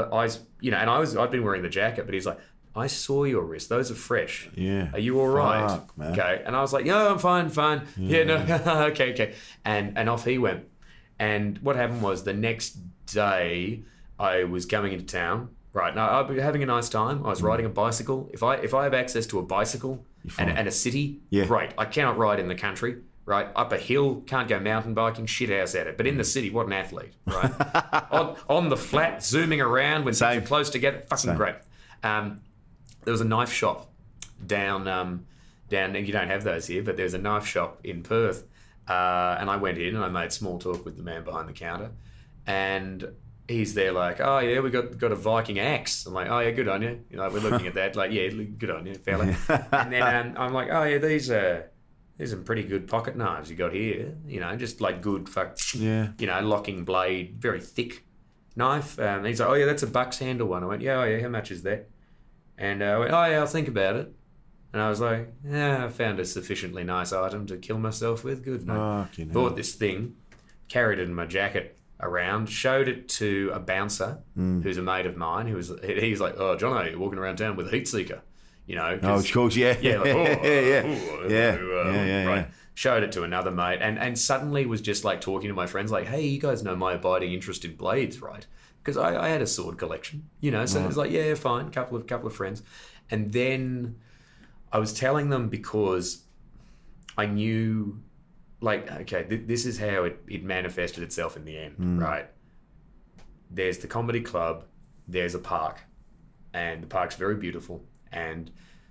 I'd been wearing the jacket, but he's like, I saw your wrist. Those are fresh. Yeah. Are you all right? Fuck, man. Okay. And I was like, yeah, I'm fine. Yeah, no, okay. And off he went. And what happened was the next day I was coming into town. Right, now I've been having a nice time. I was riding a bicycle. If I have access to a bicycle and a city, great. I cannot ride in the country, right? Up a hill, can't go mountain biking, shit house at it. But in the city, what an athlete, right? on the flat, zooming around when things are close together, fucking great. There was a knife shop down. You don't have those here, but there's a knife shop in Perth, and I went in and I made small talk with the man behind the counter, and he's there like, oh yeah, we got a Viking axe. I'm like, oh yeah, good on you. We're looking at that like, yeah, good on you, fella. And then I'm like, oh yeah, these are some pretty good pocket knives you got here. Just like good locking blade, very thick knife. He's like, oh yeah, that's a buck's handle one. I went, yeah, how much is that? And I went, oh yeah, I'll think about it. And I was like, yeah, I found a sufficiently nice item to kill myself with. Good, no. Bought this thing, carried it in my jacket around, showed it to a bouncer who's a mate of mine. He's like, oh, Jono, you're walking around town with a heat seeker, Oh, of course, yeah. Yeah, like, yeah. Right. Showed it to another mate, and suddenly was just like talking to my friends, like, hey, you guys know my abiding interest in blades, right? Because I had a sword collection, so it was like, yeah, fine, couple of friends. And then I was telling them because I knew, like, okay, this is how it manifested itself in the end, right? There's the comedy club, there's a park, and the park's very beautiful, and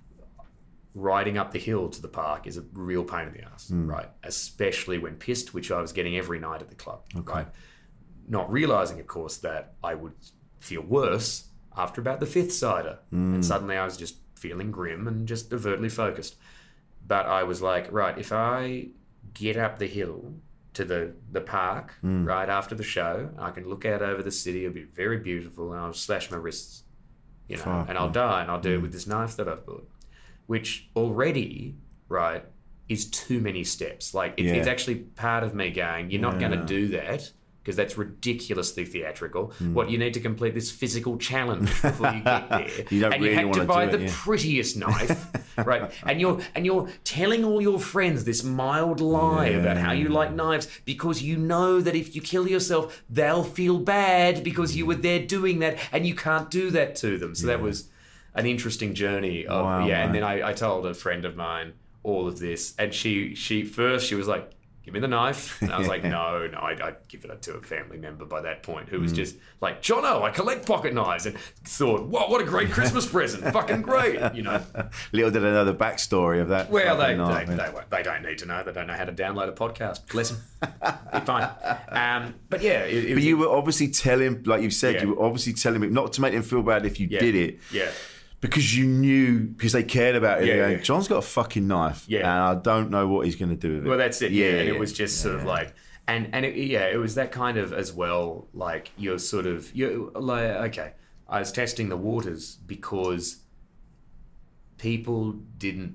riding up the hill to the park is a real pain in the ass, right? Especially when pissed, which I was getting every night at the club, right? Not realising, of course, that I would feel worse after about the fifth cider, and suddenly I was just feeling grim and just overtly focused. But I was like, right, if I get up the hill to the park right after the show, I can look out over the city, it'll be very beautiful, and I'll slash my wrists, and I'll die, and I'll do it with this knife that I've bought, which already, right, is too many steps. Like, it's actually part of me going, you're not going to do that, because that's ridiculously theatrical. What, you need to complete this physical challenge before you get there. You don't really have want to buy do it, the prettiest knife, right? And you're telling all your friends this mild lie about how you like knives, because you know that if you kill yourself, they'll feel bad because you were there doing that, and you can't do that to them. So that was an interesting journey of And then I told a friend of mine all of this, and she was like, give me the knife. And I was like, no, I'd give it to a family member by that point who was just like, Jono, I collect pocket knives, and thought, wow, what a great Christmas present. Fucking great, Little did I know the backstory of that. Well, they don't need to know. They don't know how to download a podcast. Bless them. Be fine. But yeah. But you were obviously telling, like you said, you were obviously telling me, not to make them feel bad if you did it. Yeah. Because you knew, because they cared about it. Going, John's got a fucking knife, and I don't know what he's going to do with it. Well, that's it. And it was just sort of like, and it was that kind of as well. Like, you're like, okay, I was testing the waters because people didn't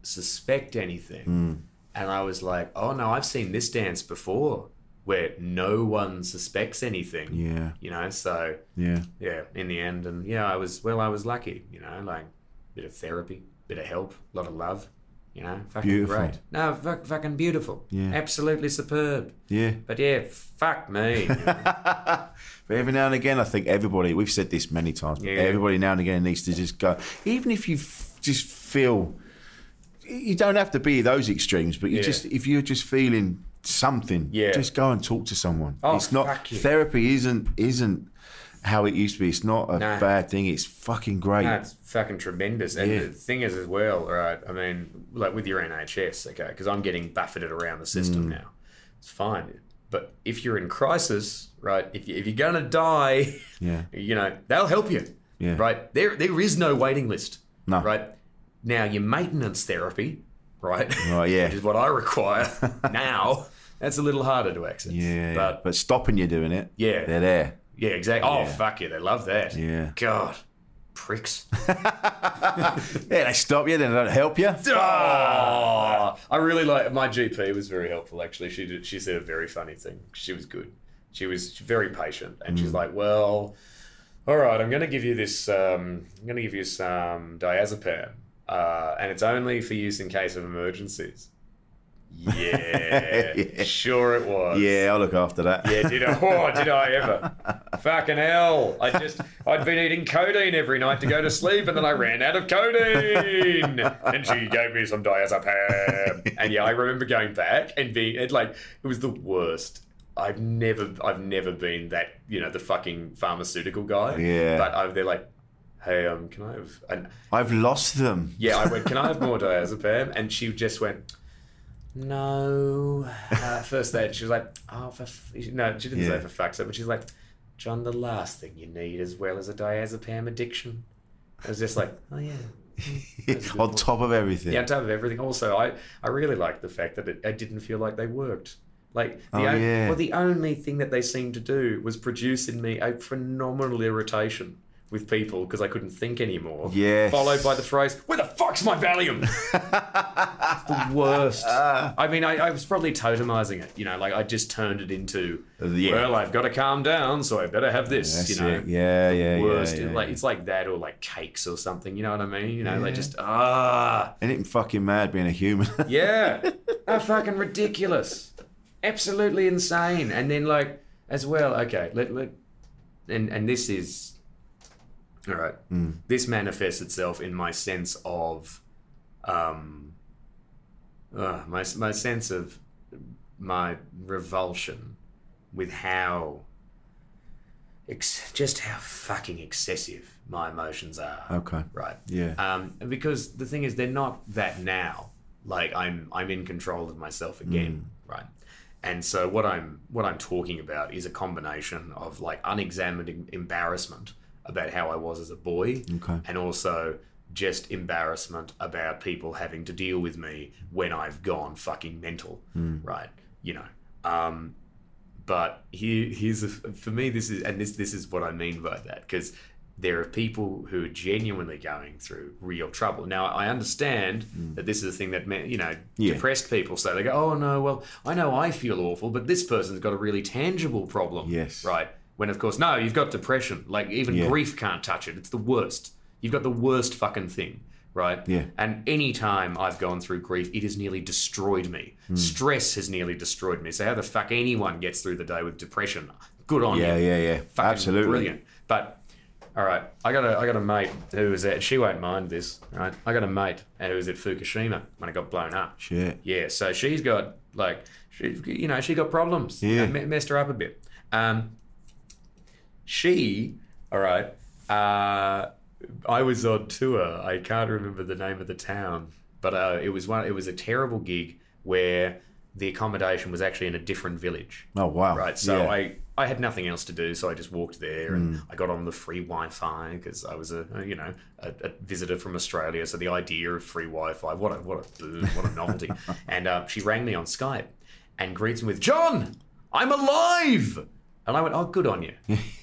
suspect anything. And I was like, oh no, I've seen this dance before where no one suspects anything. Yeah. You know, so Yeah. yeah, in the end, and yeah, I was lucky, you know, like bit of therapy, bit of help, a lot of love, you know, fucking Beautiful. great. No, fucking beautiful. Yeah. Absolutely superb. Yeah. But yeah, fuck me. You know? But every now and again, I think everybody, we've said this many times, but everybody now and again needs to just go, even if you just feel, you don't have to be those extremes, but you just, if you're just feeling something, just go and talk to someone. Oh, it's not, fuck you. therapy isn't how it used to be. It's not a bad thing. It's fucking great. No, it's fucking tremendous. And the thing is as well, right, I mean, like with your NHS, okay, because I'm getting buffeted around the system now. It's fine. But if you're in crisis, right, if you're going to die, you know, they'll help you, right? There is no waiting list, right? Now, your maintenance therapy, right, which is what I require now, that's a little harder to access. Yeah, but stopping you doing it, they're there. Yeah, exactly. Oh, fuck yeah, they love that. Yeah. God, pricks. They stop you, then they don't help you. Oh, I really like, my GP was very helpful, actually. She said a very funny thing. She was good. She was very patient. And she's like, well, all right, I'm going to give you this, I'm going to give you some diazepam. And it's only for use in case of emergencies. Yeah, sure it was. Yeah, I'll look after that. Yeah, did I ever? Fucking hell. I'd been eating codeine every night to go to sleep, and then I ran out of codeine. And she gave me some diazepam. And yeah, I remember going back and it was the worst. I've never been that, you know, the fucking pharmaceutical guy. Yeah. But they're like, hey, can I have... And I've lost them. yeah, I went, can I have more diazepam? And she just went... No. First then she was like, no, she didn't say for fuck's sake, but she's like, John, the last thing you need as well as a diazepam addiction. I was just like, oh yeah. On top of everything. Yeah, on top of everything. Also, I really liked the fact that it didn't feel like they worked. Like the only thing that they seemed to do was produce in me a phenomenal irritation with people because I couldn't think anymore. Yes. Followed by the phrase, where the fuck's my Valium? The worst. I mean, I was probably totemizing it, you know, like I just turned it into, well, I've got to calm down, so I better have this, That's you know. it. Yeah. Worst. Like it's like that or like cakes or something, you know what I mean? You know, like just, Ain't it fucking mad being a human? Yeah. Fucking ridiculous. Absolutely insane. And then like, as well, okay, and this is, all right. This manifests itself in my sense of, my sense of my revulsion with how, just how fucking excessive my emotions are. Okay. Right. Yeah. Because the thing is, they're not that now. Like I'm in control of myself again. Right. And so what I'm talking about is a combination of like unexamined embarrassment about how I was as a boy, and also just embarrassment about people having to deal with me when I've gone fucking mental, right? You know, but here's for me this is what I mean by that, because there are people who are genuinely going through real trouble. Now, I understand that this is a thing that, you know, depressed people say. They go, oh no, well, I know I feel awful, but this person's got a really tangible problem, right? When, of course, no, you've got depression. Like, even grief can't touch it. It's the worst. You've got the worst fucking thing, right? Yeah. And any time I've gone through grief, it has nearly destroyed me. Stress has nearly destroyed me. So how the fuck anyone gets through the day with depression? Good on you. Yeah. Fucking absolutely brilliant. But, all right, I got a mate who was at, she won't mind this, right? I got a mate who was at Fukushima when it got blown up. Shit. Yeah, so she's got, like, she got problems. Yeah. Messed her up a bit. She, all right, I was on tour. I can't remember the name of the town, but it was a terrible gig where the accommodation was actually in a different village. Oh, wow. Right, so I had nothing else to do, so I just walked there and I got on the free Wi-Fi because I was a visitor from Australia. So the idea of free Wi-Fi, what a boon, what a novelty. And she rang me on Skype and greets me with, John, I'm alive. And I went, oh, good on you.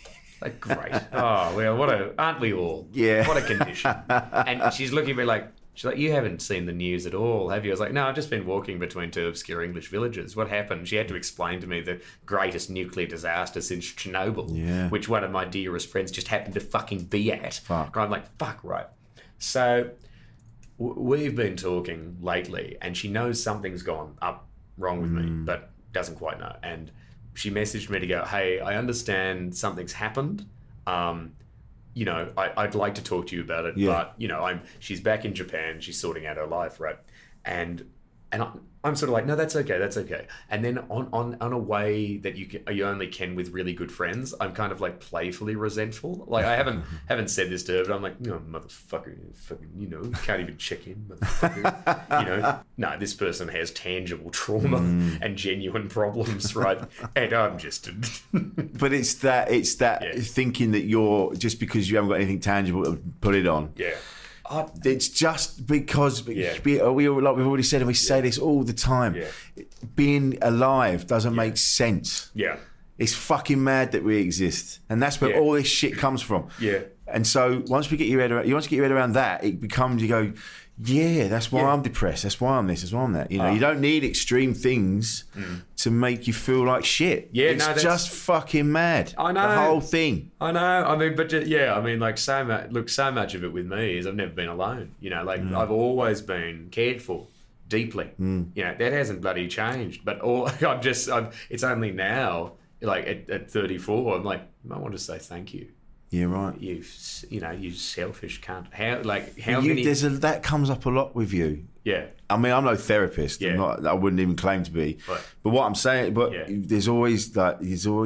Like, great. Oh, well, aren't we all? Yeah. What a condition. And she's looking at me like, She's like, you haven't seen the news at all, have you? I was like, no, I've just been walking between 2 obscure English villages. What happened? She had to explain to me the greatest nuclear disaster since Chernobyl, which one of my dearest friends just happened to fucking be at. Fuck. I'm like, fuck, right. So we've been talking lately, and she knows something's gone up wrong with me, but doesn't quite know. And she messaged me to go, hey, I understand something's happened. You know, I'd like to talk to you about it, but you know, she's back in Japan. She's sorting out her life, right? And I'm sort of like, no, that's okay. And then on a way that you only can with really good friends, I'm kind of like playfully resentful. Like I haven't said this to her, but I'm like, no, motherfucker, fucking, you know, can't even check in, motherfucker. You know, no, this person has tangible trauma and genuine problems, right? And I'm just. But it's that thinking that you're just because you haven't got anything tangible to put it on. Yeah. It's just because we've already said, and we say this all the time. Yeah. Being alive doesn't make sense. Yeah, it's fucking mad that we exist, and that's where all this shit comes from. Yeah, and so once you get your head around that, it becomes you go, that's why I'm depressed. That's why I'm this. That's why I'm that. You know, you don't need extreme things to make you feel like shit. Yeah, it's just fucking mad. I know the whole thing. I know. I mean, but I mean, like so much of it with me is I've never been alone. You know, like I've always been cared for deeply. You know, that hasn't bloody changed. But it's only now, like at 34, I'm like, I want to say thank you. Yeah, right. You selfish cunt. How many? That comes up a lot with you. Yeah. I mean, I'm no therapist. Yeah. I wouldn't even claim to be. Right. But what I'm saying, there's always like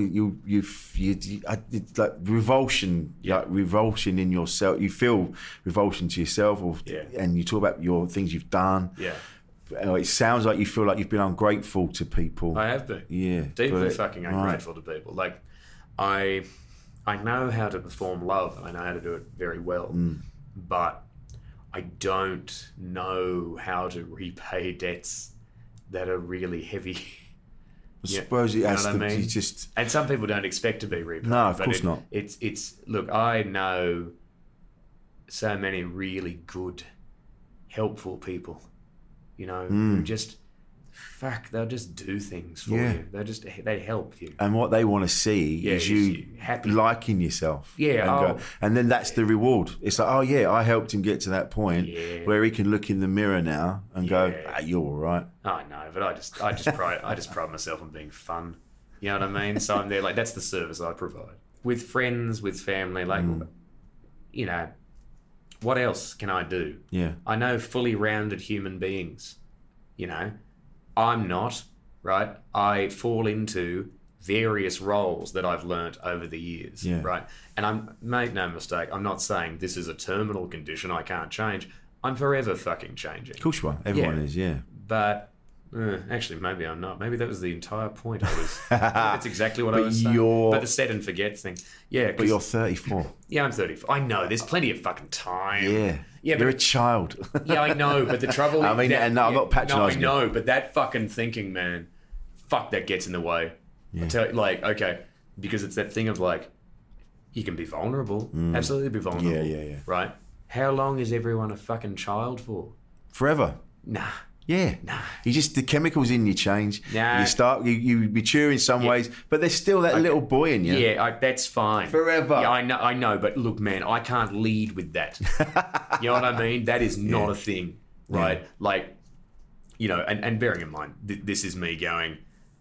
like revulsion, like revulsion in yourself. You feel revulsion to yourself, and you talk about your things you've done. Yeah. It sounds like you feel like you've been ungrateful to people. I have been. Yeah. Deeply fucking ungrateful to people. Like I know how to perform love, and I know how to do it very well, but I don't know how to repay debts that are really heavy. I suppose it has to be just... And some people don't expect to be repaid. No, of course not. It's look, I know so many really good, helpful people, you know, who just... they'll just do things for you. They help you. And what they want to see is you happy, liking yourself. Yeah. And then that's the reward. It's like, I helped him get to that point where he can look in the mirror now and go, you're all right. I know, but I just pride myself on being fun. You know what I mean? So I'm there, like, that's the service I provide. With friends, with family, like, you know, what else can I do? Yeah. I know fully rounded human beings, you know. I'm not, right? I fall into various roles that I've learnt over the years, right? And make no mistake, I'm not saying this is a terminal condition I can't change. I'm forever fucking changing. Of course you are. Everyone is, But actually, maybe I'm not. Maybe that was the entire point. That's exactly what I was saying. But the set and forget thing. Yeah. But you're 34. Yeah, I'm 34. I know. There's plenty of fucking time. Yeah. You're a child. Yeah, I know. But the trouble is... I mean, I'm not patronising. No, I know. But that fucking thinking, man, fuck, that gets in the way. I tell you, like, okay, because it's that thing of, like, you can be vulnerable. Absolutely be vulnerable. Yeah. Right? How long is everyone a fucking child for? Forever. Nah. Yeah. Nah. The chemicals in you change. Nah. You mature in some ways, but there's still that little boy in you. Yeah, that's fine. Forever. Yeah, I know, but look, man, I can't lead with that. You know what I mean? That is not a thing, right? Yeah. Like, you know, and bearing in mind, this is me going,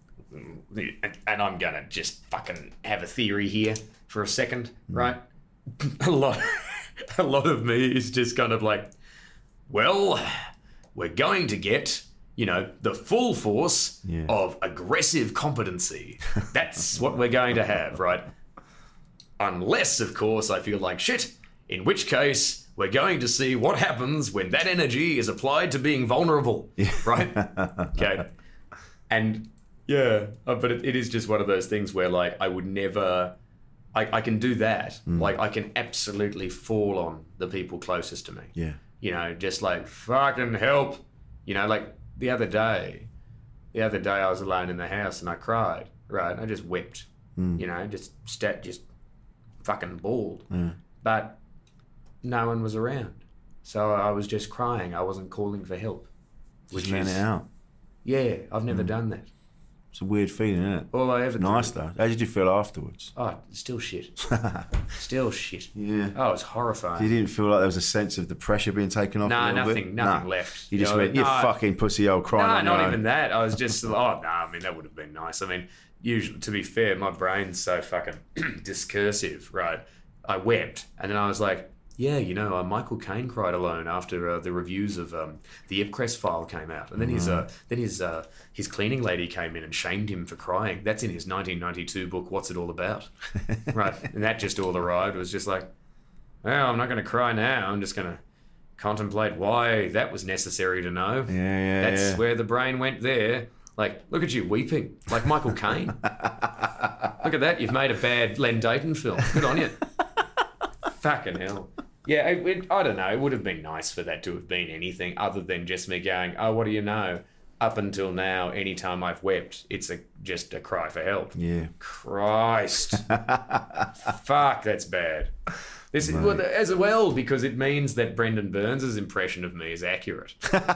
and I'm going to just fucking have a theory here for a second, right? A lot of me is just kind of like, well... we're going to get, you know, the full force of aggressive competency. That's what we're going to have, right? Unless, of course, I feel like shit, in which case we're going to see what happens when that energy is applied to being vulnerable, right? Okay. And, but it is just one of those things where, like, I would never... I can do that. Like, I can absolutely fall on the people closest to me. Yeah. You know, just like, fucking help. You know, like the other day I was alone in the house and I cried, right? I just wept, you know, just fucking bawled. But no one was around. So I was just crying. I wasn't calling for help. Just letting it out. Yeah, I've never done that. It's a weird feeling, isn't it? All I ever Nice though. How did you feel afterwards? Oh, still shit. Still shit. Yeah. Oh, it's horrifying. You didn't feel like there was a sense of the pressure being taken off? Nah, a little nothing bit? nothing left. You just went, you fucking pussy old crying. No, on your not own. even that. I was just, I mean, that would have been nice. I mean, usually, to be fair, my brain's so fucking discursive, right? I wept, and then I was like, yeah, you know, Michael Caine cried alone after the reviews of the Ipcress file came out, and then his cleaning lady came in and shamed him for crying. That's in his 1992 book, What's It All About? Right, and that just all arrived. It was just like, well, I'm not going to cry now. I'm just going to contemplate why that was necessary to know. That's where the brain went there. Like, look at you weeping, like Michael Caine. Look at that, you've made a bad Len Dayton film. Good on you. Fucking hell. Yeah, I don't know. It would have been nice for that to have been anything other than just me going, oh, what do you know? Up until now, anytime I've wept, it's just a cry for help. Yeah. Christ. Fuck, that's bad. Well, as well, because it means that Brendan Burns' impression of me is accurate.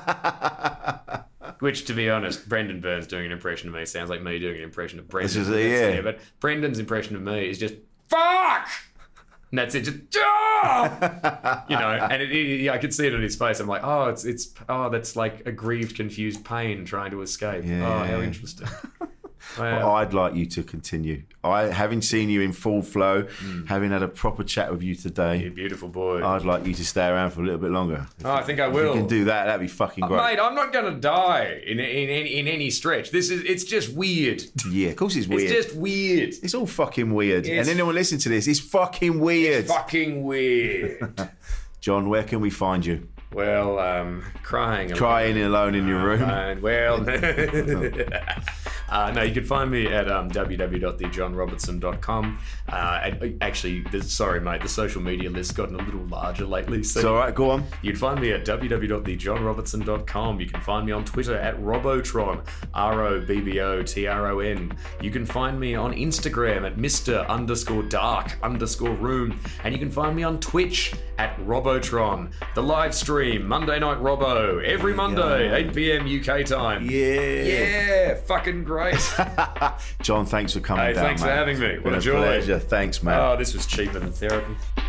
Which, to be honest, Brendan Burns doing an impression of me sounds like me doing an impression of Brendan. Yeah. But Brendan's impression of me is just, fuck! And that's it, just, ah! You know, and I could see it on his face. I'm like, that's like aggrieved, confused pain trying to escape. Yeah. Oh, how interesting. Wow. Well, I'd like you to continue. Having seen you in full flow, having had a proper chat with you today, you beautiful boy, I'd like you to stay around for a little bit longer. I think I will. If you can do that, that'd be fucking great. Mate, I'm not going to die in any stretch. It's just weird. Yeah, of course it's weird. It's just weird. It's all fucking weird. And anyone listening to this, it's fucking weird. It's fucking weird. John, where can we find you? Well, crying alone in your room. Well, no, you can find me at www.thejohnrobertson.com. Actually, sorry, mate, the social media list's gotten a little larger lately. So it's all right, go on. You can find me at www.thejohnrobertson.com. You can find me on Twitter at Robotron, ROBBOTRON. You can find me on Instagram at Mr_Dark_room. And you can find me on Twitch at Robotron. The live stream, Monday Night Robbo, every Monday, 8 p.m. UK time. Yeah, fucking great. John, thanks for coming down, thanks for having me. What a joy. Pleasure. Thanks, man. Oh, this was cheaper than therapy.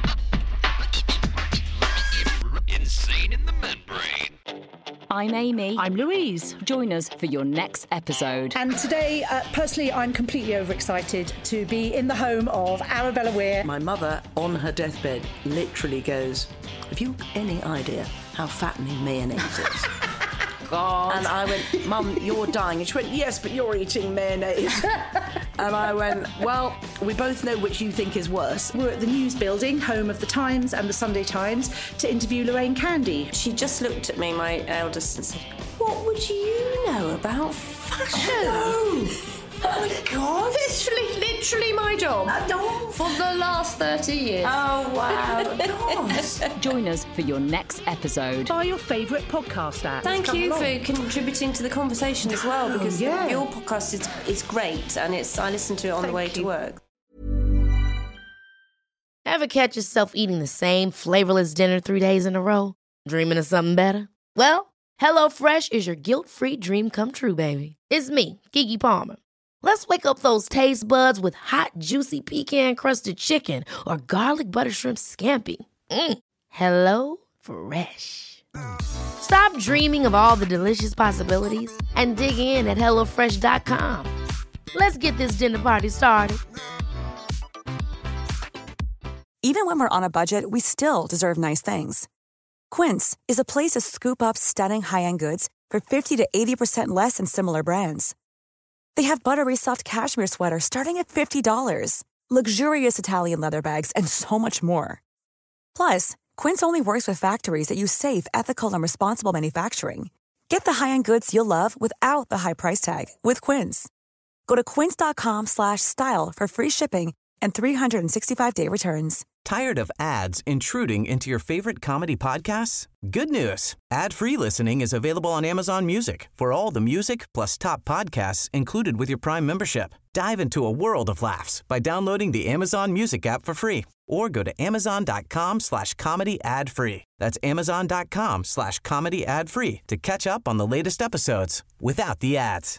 Insane in the membrane. I'm Amy. I'm Louise. Join us for your next episode. And today, personally, I'm completely overexcited to be in the home of Arabella Weir. My mother, on her deathbed, literally goes, have you any idea how fattening mayonnaise is? God. And I went, Mum, you're dying. And she went, yes, but you're eating mayonnaise. And I went, well, we both know which you think is worse. We're at the News Building, home of The Times and The Sunday Times, to interview Lorraine Candy. She just looked at me, my eldest, and said, what would you know about fashion? Oh my God. It's literally my job. For the last 30 years. Oh, wow. God. Join us for your next episode. Buy your favourite podcast app. Thank you for contributing to the conversation as well, because your podcast is great, and I listen to it on the way to work. Ever catch yourself eating the same flavorless dinner 3 days in a row? Dreaming of something better? Well, HelloFresh is your guilt-free dream come true, baby. It's me, Keke Palmer. Let's wake up those taste buds with hot, juicy pecan-crusted chicken or garlic butter shrimp scampi. Hello Fresh. Stop dreaming of all the delicious possibilities and dig in at HelloFresh.com. Let's get this dinner party started. Even when we're on a budget, we still deserve nice things. Quince is a place to scoop up stunning high-end goods for 50 to 80% less than similar brands. They have buttery soft cashmere sweaters starting at $50, luxurious Italian leather bags, and so much more. Plus, Quince only works with factories that use safe, ethical, and responsible manufacturing. Get the high-end goods you'll love without the high price tag with Quince. Go to quince.com/style for free shipping and 365-day returns. Tired of ads intruding into your favorite comedy podcasts? Good news. Ad-free listening is available on Amazon Music for all the music plus top podcasts included with your Prime membership. Dive into a world of laughs by downloading the Amazon Music app for free or go to amazon.com/comedy ad free. That's amazon.com/comedy ad free to catch up on the latest episodes without the ads.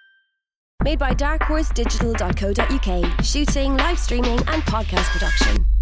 Made by darkhorse digital.co.uk. Shooting, live streaming and podcast production.